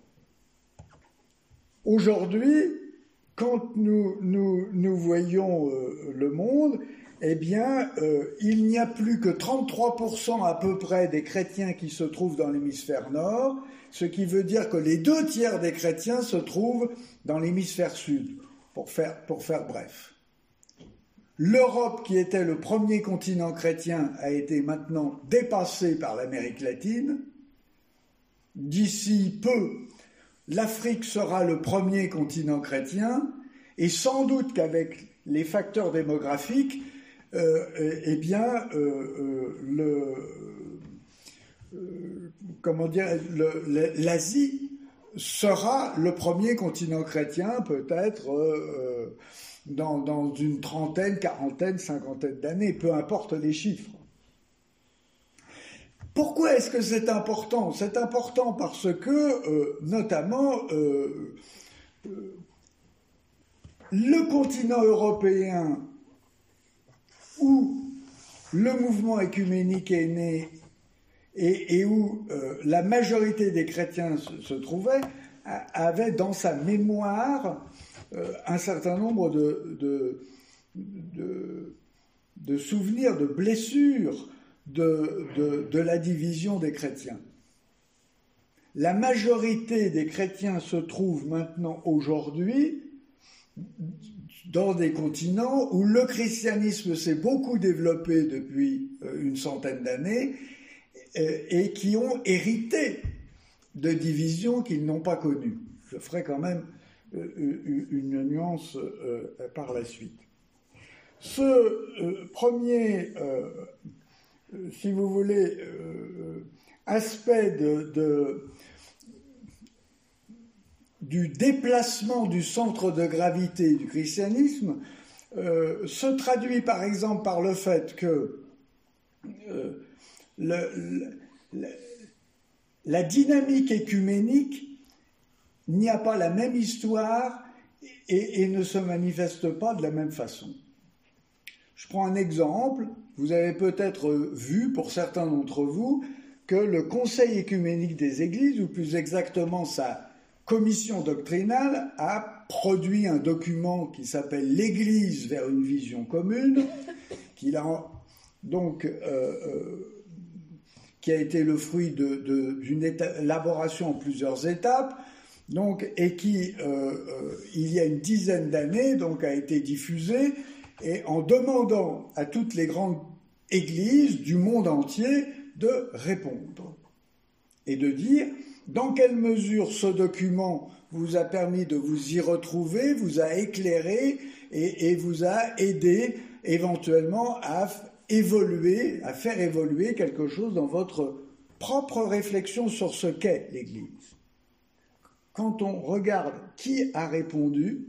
Aujourd'hui, quand nous, nous, nous voyons euh, le monde, eh bien, euh, il n'y a plus que trente-trois pour cent à peu près des chrétiens qui se trouvent dans l'hémisphère nord, ce qui veut dire que les deux tiers des chrétiens se trouvent dans l'hémisphère sud, pour faire, pour faire bref. L'Europe, qui était le premier continent chrétien, a été maintenant dépassée par l'Amérique latine. D'ici peu, l'Afrique sera le premier continent chrétien, et sans doute qu'avec les facteurs démographiques, euh, eh bien, euh, euh, le, euh, comment dire, le, l'Asie sera le premier continent chrétien, peut-être euh, dans, dans une trentaine, quarantaine, cinquantaine d'années, peu importe les chiffres. Pourquoi est-ce que c'est important ? C'est important parce que, euh, notamment, euh, euh, le continent européen où le mouvement œcuménique est né et, et où euh, la majorité des chrétiens se, se trouvaient, avait dans sa mémoire euh, un certain nombre de, de, de, de souvenirs, de blessures de, de, de la division des chrétiens. La majorité des chrétiens se trouve maintenant, aujourd'hui, dans des continents où le christianisme s'est beaucoup développé depuis une centaine d'années et qui ont hérité de divisions qu'ils n'ont pas connues. Je ferai quand même une nuance par la suite. Ce premier, si vous voulez, aspect de, de du déplacement du centre de gravité du christianisme euh, se traduit par exemple par le fait que euh, le, le, la dynamique écuménique n'y a pas la même histoire et, et ne se manifeste pas de la même façon. Je prends un exemple. Vous avez peut-être vu, pour certains d'entre vous, que le Conseil écuménique des Églises, ou plus exactement sa commission doctrinale, a produit un document qui s'appelle « L'Église vers une vision commune », qu'il a donc euh, euh, qui a été le fruit de, de, d'une élaboration en plusieurs étapes, donc, et qui, euh, euh, il y a une dizaine d'années, donc, a été diffusé, et en demandant à toutes les grandes églises du monde entier de répondre et de dire dans quelle mesure ce document vous a permis de vous y retrouver, vous a éclairé et, et vous a aidé éventuellement à évoluer, à faire évoluer quelque chose dans votre propre réflexion sur ce qu'est l'Église. Quand on regarde qui a répondu,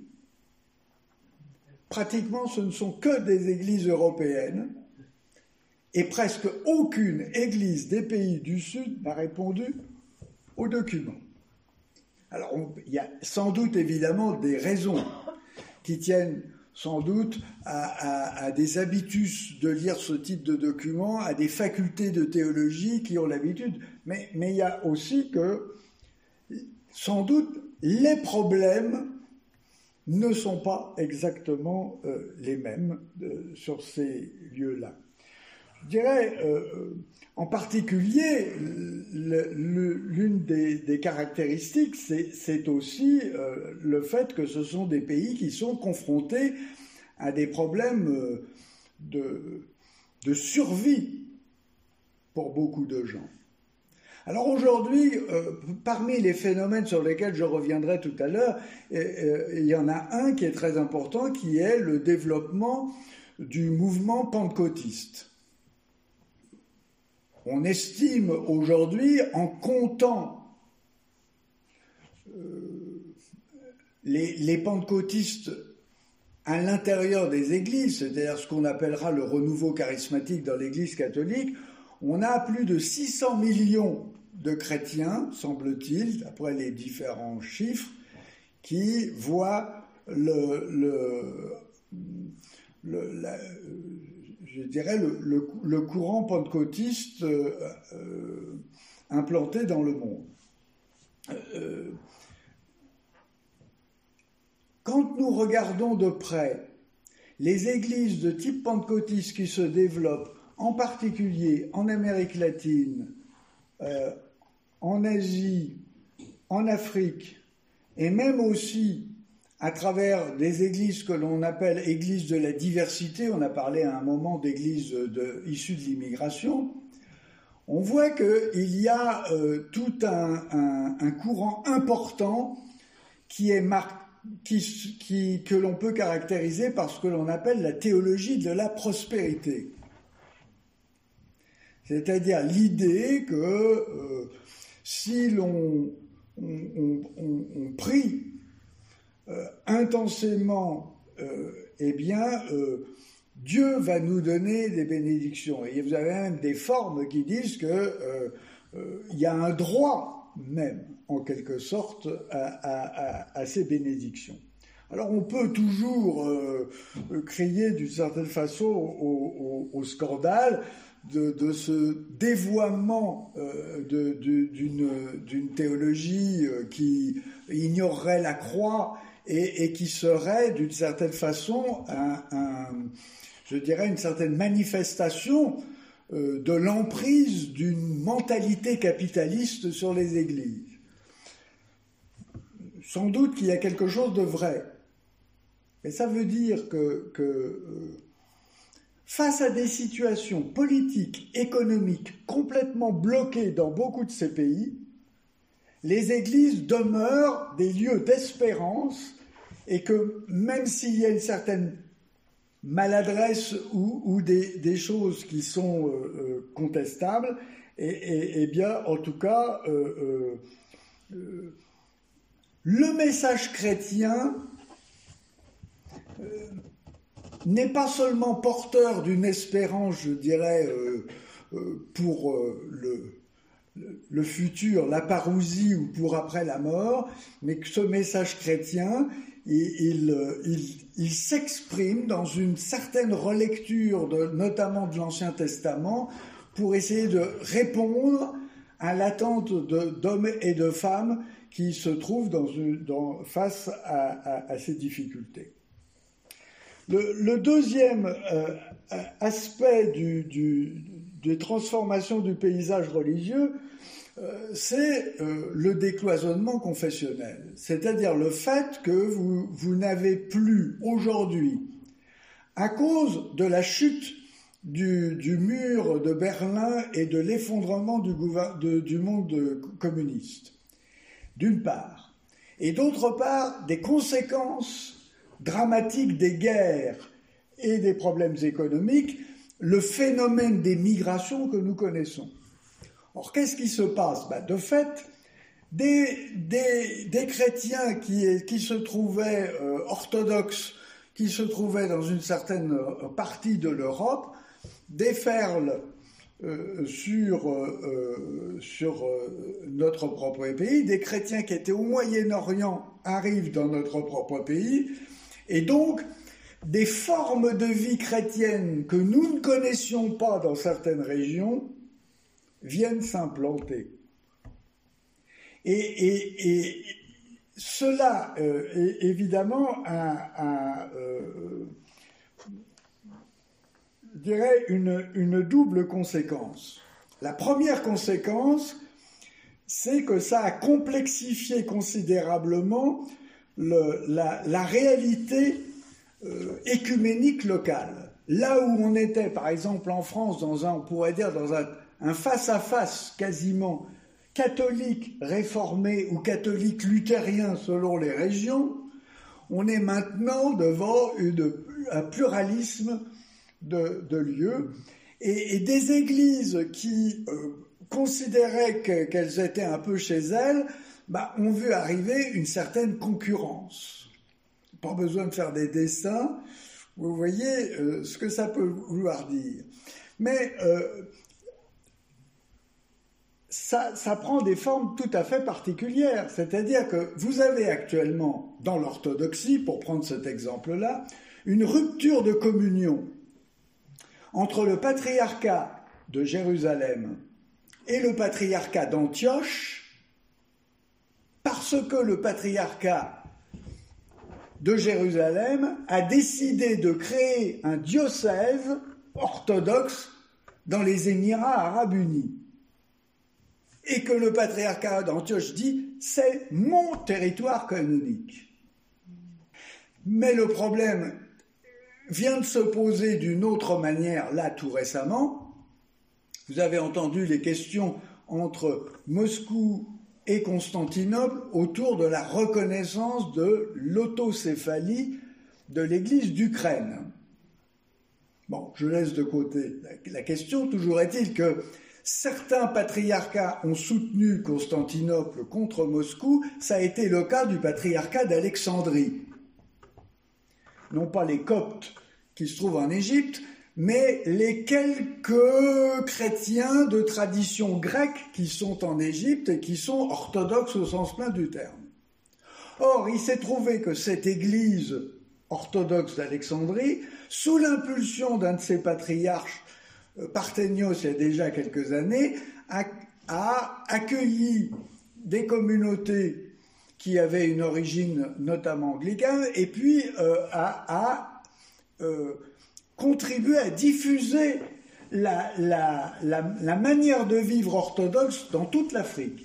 pratiquement ce ne sont que des églises européennes et presque aucune église des pays du Sud n'a répondu au document. Alors, on, il y a sans doute évidemment des raisons qui tiennent sans doute à, à, à des habitus de lire ce type de document, à des facultés de théologie qui ont l'habitude, mais, mais il y a aussi que, sans doute, les problèmes ne sont pas exactement euh, les mêmes euh, sur ces lieux-là. Je dirais, euh, en particulier, le, le, l'une des, des caractéristiques, c'est, c'est aussi euh, le fait que ce sont des pays qui sont confrontés à des problèmes euh, de, de survie pour beaucoup de gens. Alors aujourd'hui, euh, parmi les phénomènes sur lesquels je reviendrai tout à l'heure, euh, il y en a un qui est très important, qui est le développement du mouvement pentecôtiste. On estime aujourd'hui, en comptant euh, les, les pentecôtistes à l'intérieur des églises, c'est-à-dire ce qu'on appellera le renouveau charismatique dans l'Église catholique, on a plus de six cents millions de chrétiens, semble-t-il, d'après les différents chiffres, qui voient le, le, le, la, je dirais le, le, le courant pentecôtiste euh, euh, implanté dans le monde. Euh, quand nous regardons de près les églises de type pentecôtiste qui se développent, en particulier en Amérique latine, euh, en Asie, en Afrique, et même aussi à travers des églises que l'on appelle églises de la diversité, on a parlé à un moment d'églises de, issues de l'immigration, on voit qu'il y a euh, tout un, un, un courant important qui est marqué, qui, qui, que l'on peut caractériser par ce que l'on appelle la théologie de la prospérité. C'est-à-dire l'idée que euh, si l'on on, on, on, on prie euh, intensément, euh, eh bien, euh, Dieu va nous donner des bénédictions. Et vous avez même des formes qui disent qu'il euh, euh, y a un droit même, en quelque sorte, à, à, à, à ces bénédictions. Alors on peut toujours euh, crier d'une certaine façon au, au, au scandale de, de ce dévoiement euh, de, de, d'une, d'une théologie euh, qui ignorerait la croix et, et qui serait d'une certaine façon, un, un, je dirais, une certaine manifestation euh, de l'emprise d'une mentalité capitaliste sur les églises. Sans doute qu'il y a quelque chose de vrai. Mais ça veut dire que, que euh, face à des situations politiques, économiques complètement bloquées dans beaucoup de ces pays, les églises demeurent des lieux d'espérance et que même s'il y a une certaine maladresse ou, ou des, des choses qui sont euh, euh, contestables, et, et, et bien en tout cas, euh, euh, euh, le message chrétien Euh, n'est pas seulement porteur d'une espérance, je dirais, euh, euh, pour euh, le, le futur, la parousie ou pour après la mort, mais que ce message chrétien, il, il, il, il s'exprime dans une certaine relecture, de, notamment de l'Ancien Testament, pour essayer de répondre à l'attente de, d'hommes et de femmes qui se trouvent dans une, dans, face à, à, à ces difficultés. Le, le deuxième euh, aspect du, du, des transformations du paysage religieux, euh, c'est euh, le décloisonnement confessionnel, c'est-à-dire le fait que vous, vous n'avez plus aujourd'hui, à cause de la chute du, du mur de Berlin et de l'effondrement du, de, du monde communiste, d'une part, et d'autre part, des conséquences dramatique des guerres et des problèmes économiques, le phénomène des migrations que nous connaissons. Or, qu'est-ce qui se passe? Ben, de fait, des, des, des chrétiens qui, qui se trouvaient euh, orthodoxes, qui se trouvaient dans une certaine partie de l'Europe, déferlent euh, sur, euh, sur euh, notre propre pays. Des chrétiens qui étaient au Moyen-Orient arrivent dans notre propre pays. Et donc, des formes de vie chrétienne que nous ne connaissions pas dans certaines régions viennent s'implanter. Et, et, et cela, euh, est évidemment, a, a euh, je dirais, une, une double conséquence. La première conséquence, c'est que ça a complexifié considérablement Le, la, la réalité euh, écuménique locale. Là où on était, par exemple en France, dans un, on pourrait dire dans un, un face-à-face quasiment catholique réformé ou catholique luthérien selon les régions, on est maintenant devant une, un pluralisme de, de lieux et, et des églises qui euh, considéraient que, qu'elles étaient un peu chez elles, bah, ont vu arriver une certaine concurrence. Pas besoin de faire des dessins, vous voyez euh, ce que ça peut vouloir dire. Mais euh, ça, ça prend des formes tout à fait particulières. C'est-à-dire que vous avez actuellement, dans l'orthodoxie, pour prendre cet exemple-là, une rupture de communion entre le patriarcat de Jérusalem et le patriarcat d'Antioche, parce que le patriarcat de Jérusalem a décidé de créer un diocèse orthodoxe dans les Émirats arabes unis. Et que le patriarcat d'Antioche dit « c'est mon territoire canonique ». Mais le problème vient de se poser d'une autre manière, là, tout récemment. Vous avez entendu les questions entre Moscou et Constantinople autour de la reconnaissance de l'autocéphalie de l'Église d'Ukraine. Bon, je laisse de côté la question. Toujours est-il que certains patriarcats ont soutenu Constantinople contre Moscou. Ça a été le cas du patriarcat d'Alexandrie. Non pas les Coptes qui se trouvent en Égypte, mais les quelques chrétiens de tradition grecque qui sont en Égypte et qui sont orthodoxes au sens plein du terme. Or, il s'est trouvé que cette église orthodoxe d'Alexandrie, sous l'impulsion d'un de ses patriarches, Parthénios, il y a déjà quelques années, a, a accueilli des communautés qui avaient une origine notamment anglicane, et puis euh, a... a euh, contribuer à diffuser la, la, la, la manière de vivre orthodoxe dans toute l'Afrique.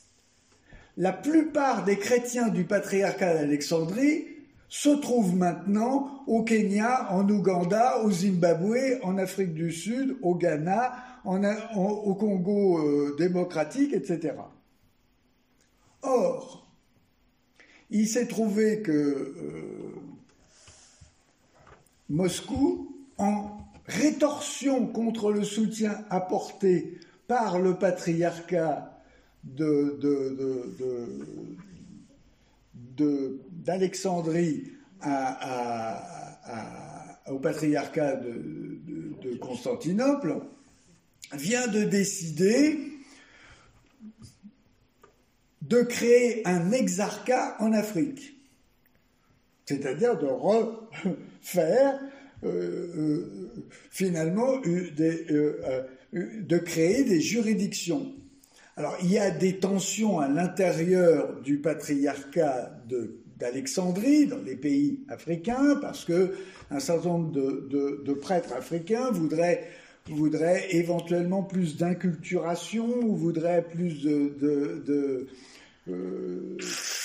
La plupart des chrétiens du patriarcat d'Alexandrie se trouvent maintenant au Kenya, en Ouganda, au Zimbabwe, en Afrique du Sud, au Ghana, en, en, au Congo euh, démocratique, et cetera. Or, il s'est trouvé que euh, Moscou, en rétorsion contre le soutien apporté par le patriarcat de, de, de, de, de, d'Alexandrie à, à, à, au patriarcat de, de, de Constantinople, vient de décider de créer un exarcat en Afrique, c'est-à-dire de refaire euh, euh, finalement des, euh, euh, de créer des juridictions. Alors il y a des tensions à l'intérieur du patriarcat de, d'Alexandrie, dans les pays africains, parce que un certain nombre de, de, de prêtres africains voudraient voudraient éventuellement plus d'inculturation, ou voudraient plus de, de, de Euh,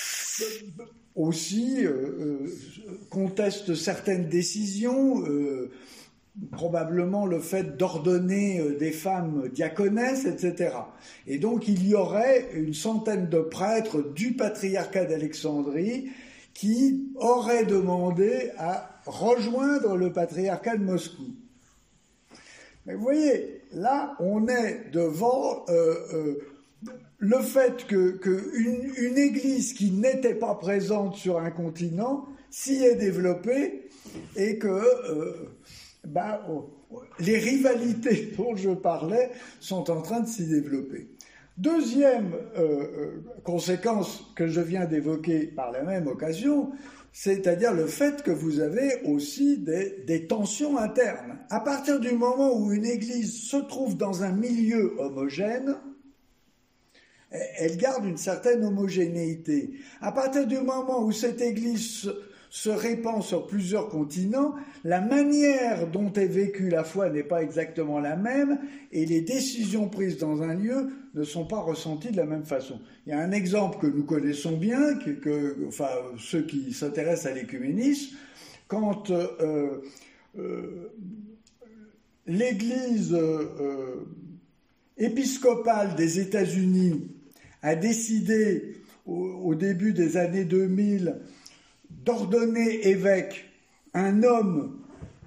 aussi euh, euh, conteste certaines décisions, euh, probablement le fait d'ordonner euh, des femmes diaconesses, et cetera. Et donc il y aurait une centaine de prêtres du patriarcat d'Alexandrie qui auraient demandé à rejoindre le patriarcat de Moscou. Mais vous voyez, là on est devant euh, euh, le fait que, que une, une église qui n'était pas présente sur un continent s'y est développée et que euh, bah, oh, les rivalités dont je parlais sont en train de s'y développer. Deuxième euh, euh, conséquence que je viens d'évoquer par la même occasion, c'est-à-dire le fait que vous avez aussi des, des tensions internes. À partir du moment où une église se trouve dans un milieu homogène, elle garde une certaine homogénéité. À partir du moment où cette église se répand sur plusieurs continents, la manière dont est vécue la foi n'est pas exactement la même et les décisions prises dans un lieu ne sont pas ressenties de la même façon. Il y a un exemple que nous connaissons bien, que, que, enfin ceux qui s'intéressent à l'écuménisme, quand euh, euh, l'église euh, épiscopale des États-Unis a décidé au, au début des années deux mille d'ordonner évêque un homme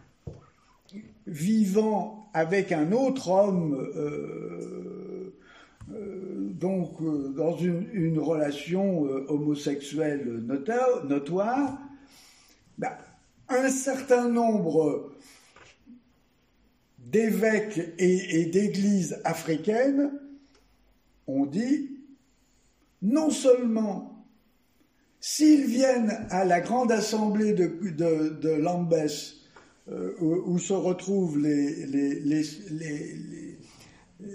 vivant avec un autre homme, euh, euh, donc euh, dans une, une relation euh, homosexuelle notoire, notoire ben, un certain nombre d'évêques et, et d'églises africaines ont dit non seulement s'ils viennent à la grande assemblée de, de, de Lambeth, euh, où, où se retrouvent les, les, les, les, les,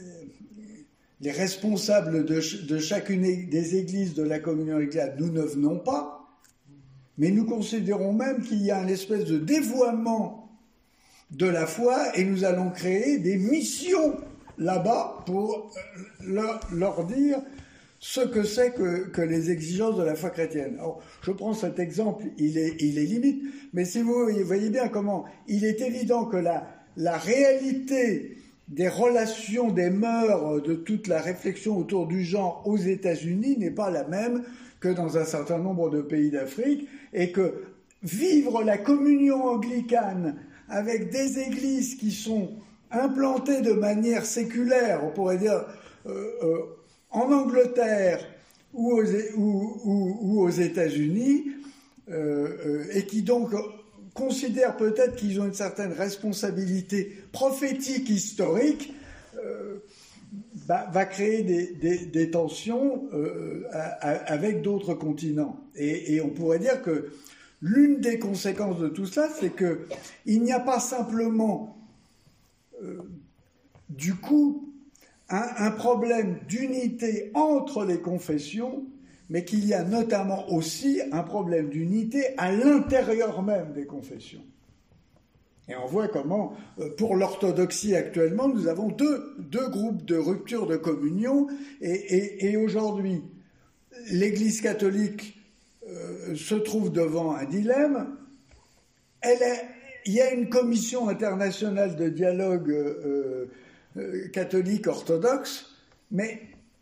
les responsables de, de chacune des églises de la communion ecclésiale, nous ne venons pas, mais nous considérons même qu'il y a une espèce de dévoiement de la foi et nous allons créer des missions là-bas pour leur, leur dire ce que c'est que, que les exigences de la foi chrétienne. Alors, je prends cet exemple, il est, il est limite, mais si vous voyez bien comment il est évident que la, la réalité des relations, des mœurs, de toute la réflexion autour du genre aux États-Unis n'est pas la même que dans un certain nombre de pays d'Afrique, et que vivre la communion anglicane avec des églises qui sont implantées de manière séculaire, on pourrait dire euh, euh, en Angleterre ou aux, ou, ou, ou aux États-Unis, euh, euh, et qui donc considèrent peut-être qu'ils ont une certaine responsabilité prophétique historique, euh, bah, va créer des, des, des tensions euh, à, à, avec d'autres continents. Et, et on pourrait dire que l'une des conséquences de tout cela, c'est qu'il n'y a pas simplement, euh, du coup, un, un problème d'unité entre les confessions, mais qu'il y a notamment aussi un problème d'unité à l'intérieur même des confessions. Et on voit comment, pour l'orthodoxie actuellement, nous avons deux, deux groupes de rupture de communion, et, et, et aujourd'hui, l'Église catholique euh, se trouve devant un dilemme. Elle est, il y a une commission internationale de dialogue euh, euh, catholique orthodoxe, mais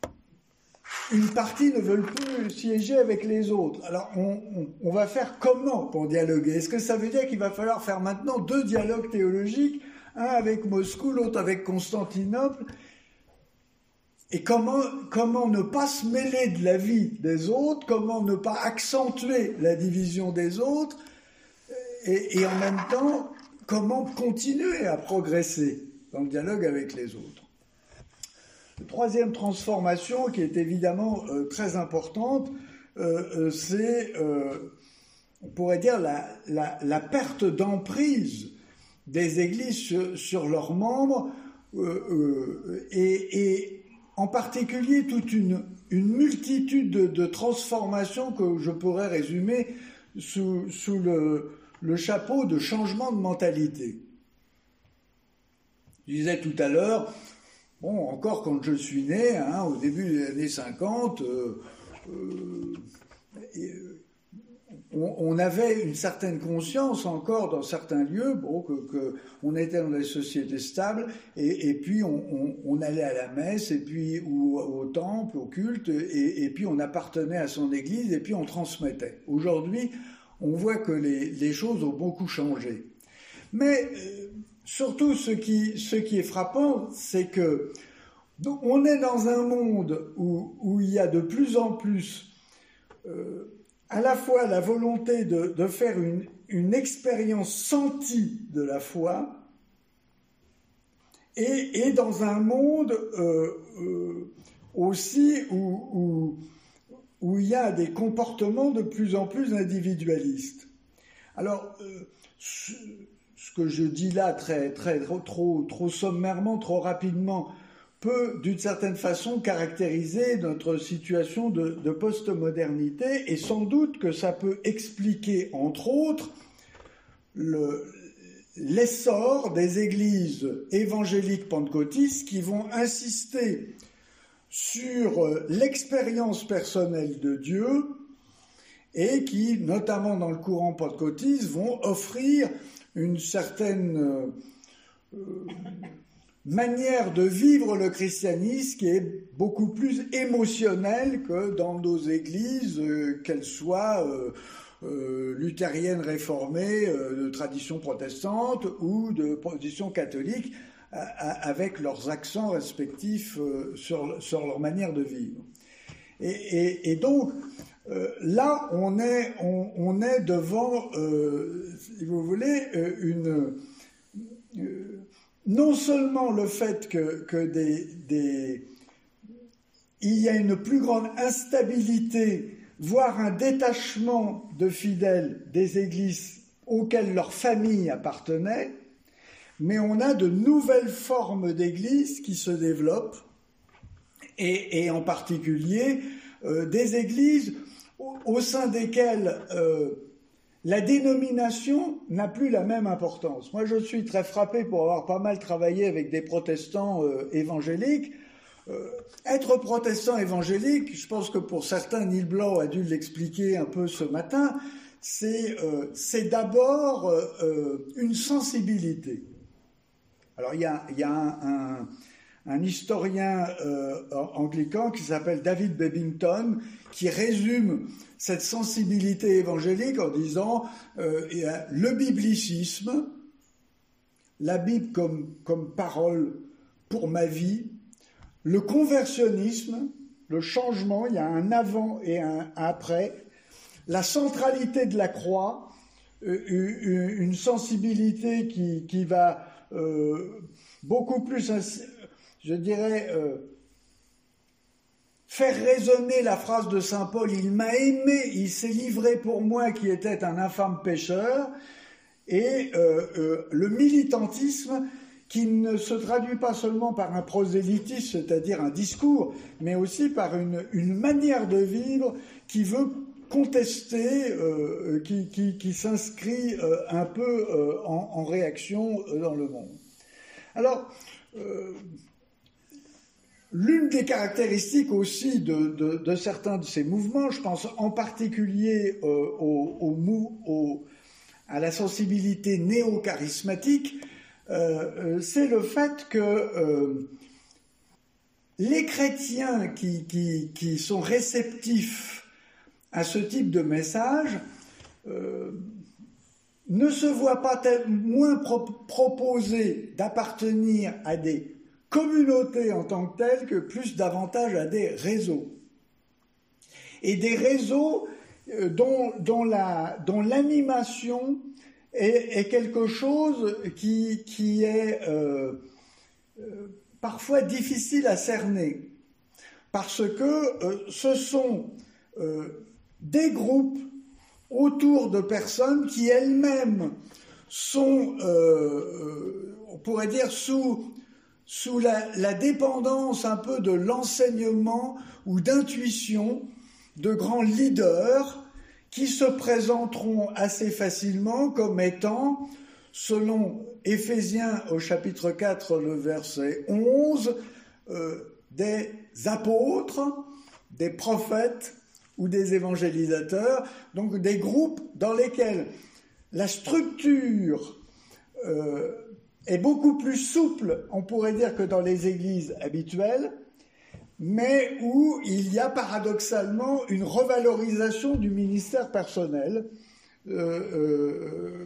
une partie ne veut plus siéger avec les autres. Alors, on, on, on va faire comment pour dialoguer? Est-ce que ça veut dire qu'il va falloir faire maintenant deux dialogues théologiques, un avec Moscou, l'autre avec Constantinople? Et comment, comment ne pas se mêler de la vie des autres? Comment ne pas accentuer la division des autres? Et, et en même temps, comment continuer à progresser dans le dialogue avec les autres. La troisième transformation, qui est évidemment euh, très importante, euh, c'est, euh, on pourrait dire, la, la, la perte d'emprise des églises sur, sur leurs membres, euh, euh, et, et en particulier toute une, une multitude de, de transformations que je pourrais résumer sous, sous le, le chapeau de changement de mentalité. Je disais tout à l'heure, bon, encore quand je suis né, hein, au début des années cinquante, euh, euh, on, on avait une certaine conscience encore dans certains lieux, bon, que, que on était dans des sociétés stables, et, et puis on, on, on allait à la messe, et puis ou au temple, au culte, et, et puis on appartenait à son église, et puis on transmettait. Aujourd'hui, on voit que les, les choses ont beaucoup changé. Mais euh, surtout, ce qui, ce qui est frappant, c'est que donc, on est dans un monde où, où il y a de plus en plus euh, à la fois la volonté de, de faire une, une expérience sentie de la foi, et, et dans un monde euh, euh, aussi où, où, où il y a des comportements de plus en plus individualistes. Alors, euh, ce, ce que je dis là très, très, trop, trop, trop sommairement, trop rapidement, peut, d'une certaine façon, caractériser notre situation de, de postmodernité, et sans doute que ça peut expliquer, entre autres, le, l'essor des églises évangéliques pentecôtistes qui vont insister sur l'expérience personnelle de Dieu et qui, notamment dans le courant pentecôtiste, vont offrir une certaine euh, manière de vivre le christianisme qui est beaucoup plus émotionnelle que dans nos églises, euh, qu'elles soient euh, euh, luthériennes réformées, euh, de tradition protestante ou de tradition catholique, euh, avec leurs accents respectifs euh, sur, sur leur manière de vivre. Et, et, et donc, euh, là, on est, on, on est devant, euh, si vous voulez, une... Euh, non seulement le fait que, que des, des, il y a une plus grande instabilité, voire un détachement de fidèles des églises auxquelles leur famille appartenait, mais on a de nouvelles formes d'églises qui se développent, et, et en particulier euh, des églises au, au sein desquelles euh, la dénomination n'a plus la même importance. Moi, je suis très frappé pour avoir pas mal travaillé avec des protestants euh, évangéliques. Euh, être protestant évangélique, je pense que pour certains, Neil Blau a dû l'expliquer un peu ce matin, c'est, euh, c'est d'abord euh, une sensibilité. Alors, il y a, il y a un, un, un historien euh, anglican qui s'appelle David Bebbington, qui résume cette sensibilité évangélique en disant euh, le biblicisme, la Bible comme, comme parole pour ma vie, le conversionnisme, le changement, il y a un avant et un après, la centralité de la croix, euh, une sensibilité qui, qui va euh, beaucoup plus, je dirais, euh, faire résonner la phrase de saint Paul, « Il m'a aimé, il s'est livré pour moi qui était un infâme pécheur », et euh, euh, le militantisme qui ne se traduit pas seulement par un prosélytisme, c'est-à-dire un discours, mais aussi par une, une manière de vivre qui veut contester, euh, qui, qui, qui s'inscrit euh, un peu euh, en, en réaction euh, dans le monde. Alors, euh, l'une des caractéristiques aussi de, de, de certains de ces mouvements, je pense en particulier euh, au, au, au, à la sensibilité néo-charismatique, euh, c'est le fait que euh, les chrétiens qui, qui, qui sont réceptifs à ce type de message euh, ne se voient pas tel, moins pro, proposer d'appartenir à des communautés en tant que telles que plus davantage à des réseaux. Et des réseaux euh, dont, dont, la, dont l'animation est, est quelque chose qui, qui est euh, euh, parfois difficile à cerner, parce que euh, ce sont euh, des groupes autour de personnes qui elles-mêmes sont, euh, on pourrait dire, sous, sous la, la dépendance un peu de l'enseignement ou d'intuition de grands leaders qui se présenteront assez facilement comme étant, selon Éphésiens au chapitre quatre, le verset onze, euh, des apôtres, des prophètes ou des évangélisateurs, donc des groupes dans lesquels la structure euh, est beaucoup plus souple, on pourrait dire, que dans les églises habituelles, mais où il y a paradoxalement une revalorisation du ministère personnel, euh, euh,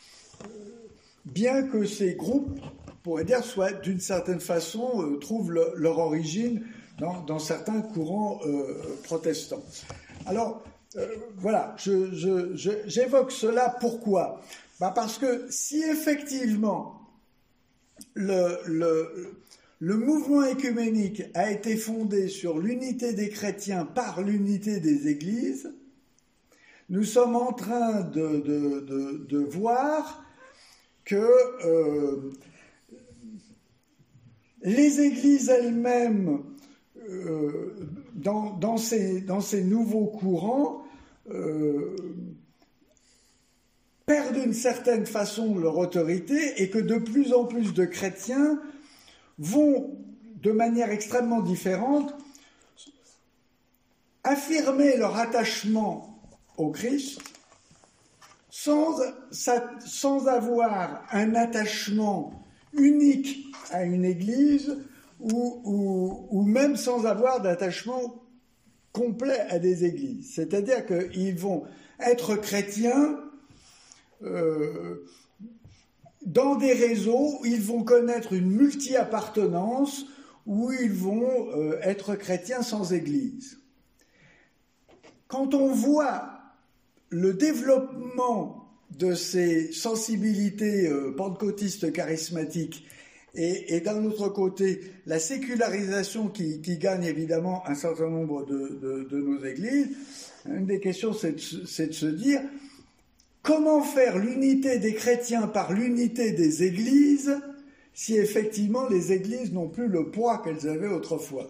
bien que ces groupes, on pourrait dire, soient d'une certaine façon, euh, trouvent le, leur origine dans, dans certains courants euh, protestants. Alors, euh, voilà, je, je, je, j'évoque cela pourquoi ? Bah parce que si effectivement le, le, le mouvement écuménique a été fondé sur l'unité des chrétiens par l'unité des églises, nous sommes en train de, de, de, de voir que euh, les églises elles-mêmes, euh, dans, dans, ces, dans ces nouveaux courants, euh, perdent d'une certaine façon leur autorité et que de plus en plus de chrétiens vont, de manière extrêmement différente, affirmer leur attachement au Christ sans, sans avoir un attachement unique à une église ou, ou, ou même sans avoir d'attachement complet à des églises. C'est-à-dire qu'ils vont être chrétiens euh, dans des réseaux où ils vont connaître une multi-appartenance, où ils vont euh, être chrétiens sans église. Quand on voit le développement de ces sensibilités euh, pentecôtistes charismatiques et, et d'un autre côté la sécularisation qui, qui gagne évidemment un certain nombre de, de, de nos églises, une des questions c'est de, c'est de se dire comment faire l'unité des chrétiens par l'unité des églises si effectivement les églises n'ont plus le poids qu'elles avaient autrefois.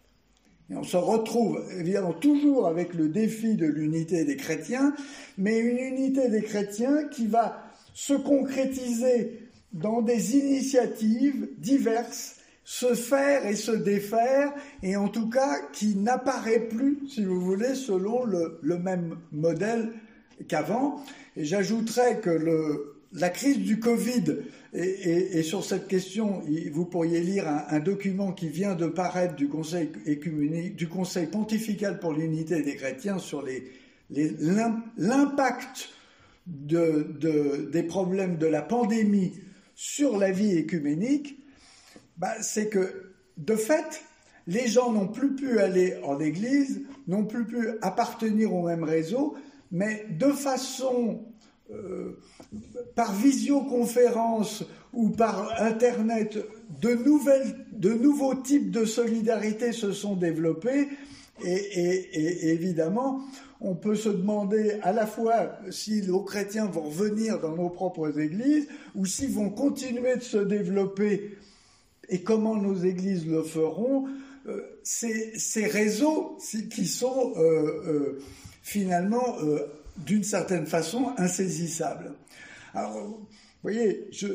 Et on se retrouve évidemment toujours avec le défi de l'unité des chrétiens, mais une unité des chrétiens qui va se concrétiser dans des initiatives diverses, se faire et se défaire, et en tout cas qui n'apparaît plus, si vous voulez, selon le, le même modèle qu'avant. Et j'ajouterais que le, la crise du Covid, et, et, et sur cette question, vous pourriez lire un, un document qui vient de paraître du Conseil écuménique, du Conseil pontifical pour l'unité des chrétiens sur les, les, l'impact de, de, des problèmes de la pandémie sur la vie écuménique. Bah, c'est que, de fait, les gens n'ont plus pu aller en église, n'ont plus pu appartenir au même réseau, mais de façon, euh, par visioconférence ou par Internet, de, nouvelles, de nouveaux types de solidarité se sont développés et, et, et évidemment, on peut se demander à la fois si nos chrétiens vont revenir dans nos propres églises ou s'ils vont continuer de se développer et comment nos églises le feront. Euh, ces, ces réseaux qui sont euh, euh, finalement, euh, d'une certaine façon, insaisissables. Alors, vous voyez, je,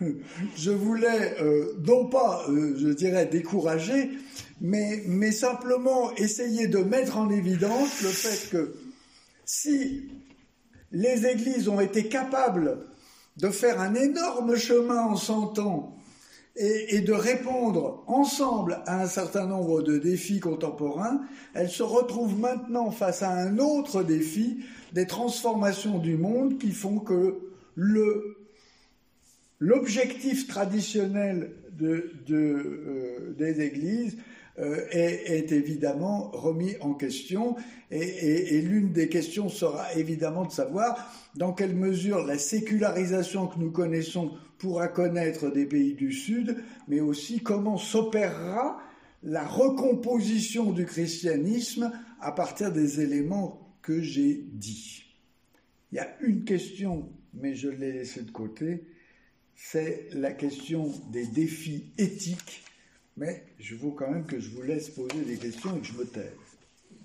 je voulais, euh, non pas, euh, je dirais, décourager, mais, mais simplement essayer de mettre en évidence le fait que si les églises ont été capables de faire un énorme chemin en cent ans et, et de répondre ensemble à un certain nombre de défis contemporains, elles se retrouvent maintenant face à un autre défi, des transformations du monde qui font que le, l'objectif traditionnel de, de, euh, des églises euh, est, est évidemment remis en question. Et, et, et l'une des questions sera évidemment de savoir dans quelle mesure la sécularisation que nous connaissons pourra connaître des pays du Sud, mais aussi comment s'opérera la recomposition du christianisme à partir des éléments que j'ai dit. Il y a une question, mais je l'ai laissée de côté, c'est la question des défis éthiques, mais je veux quand même que je vous laisse poser des questions et que je me taise.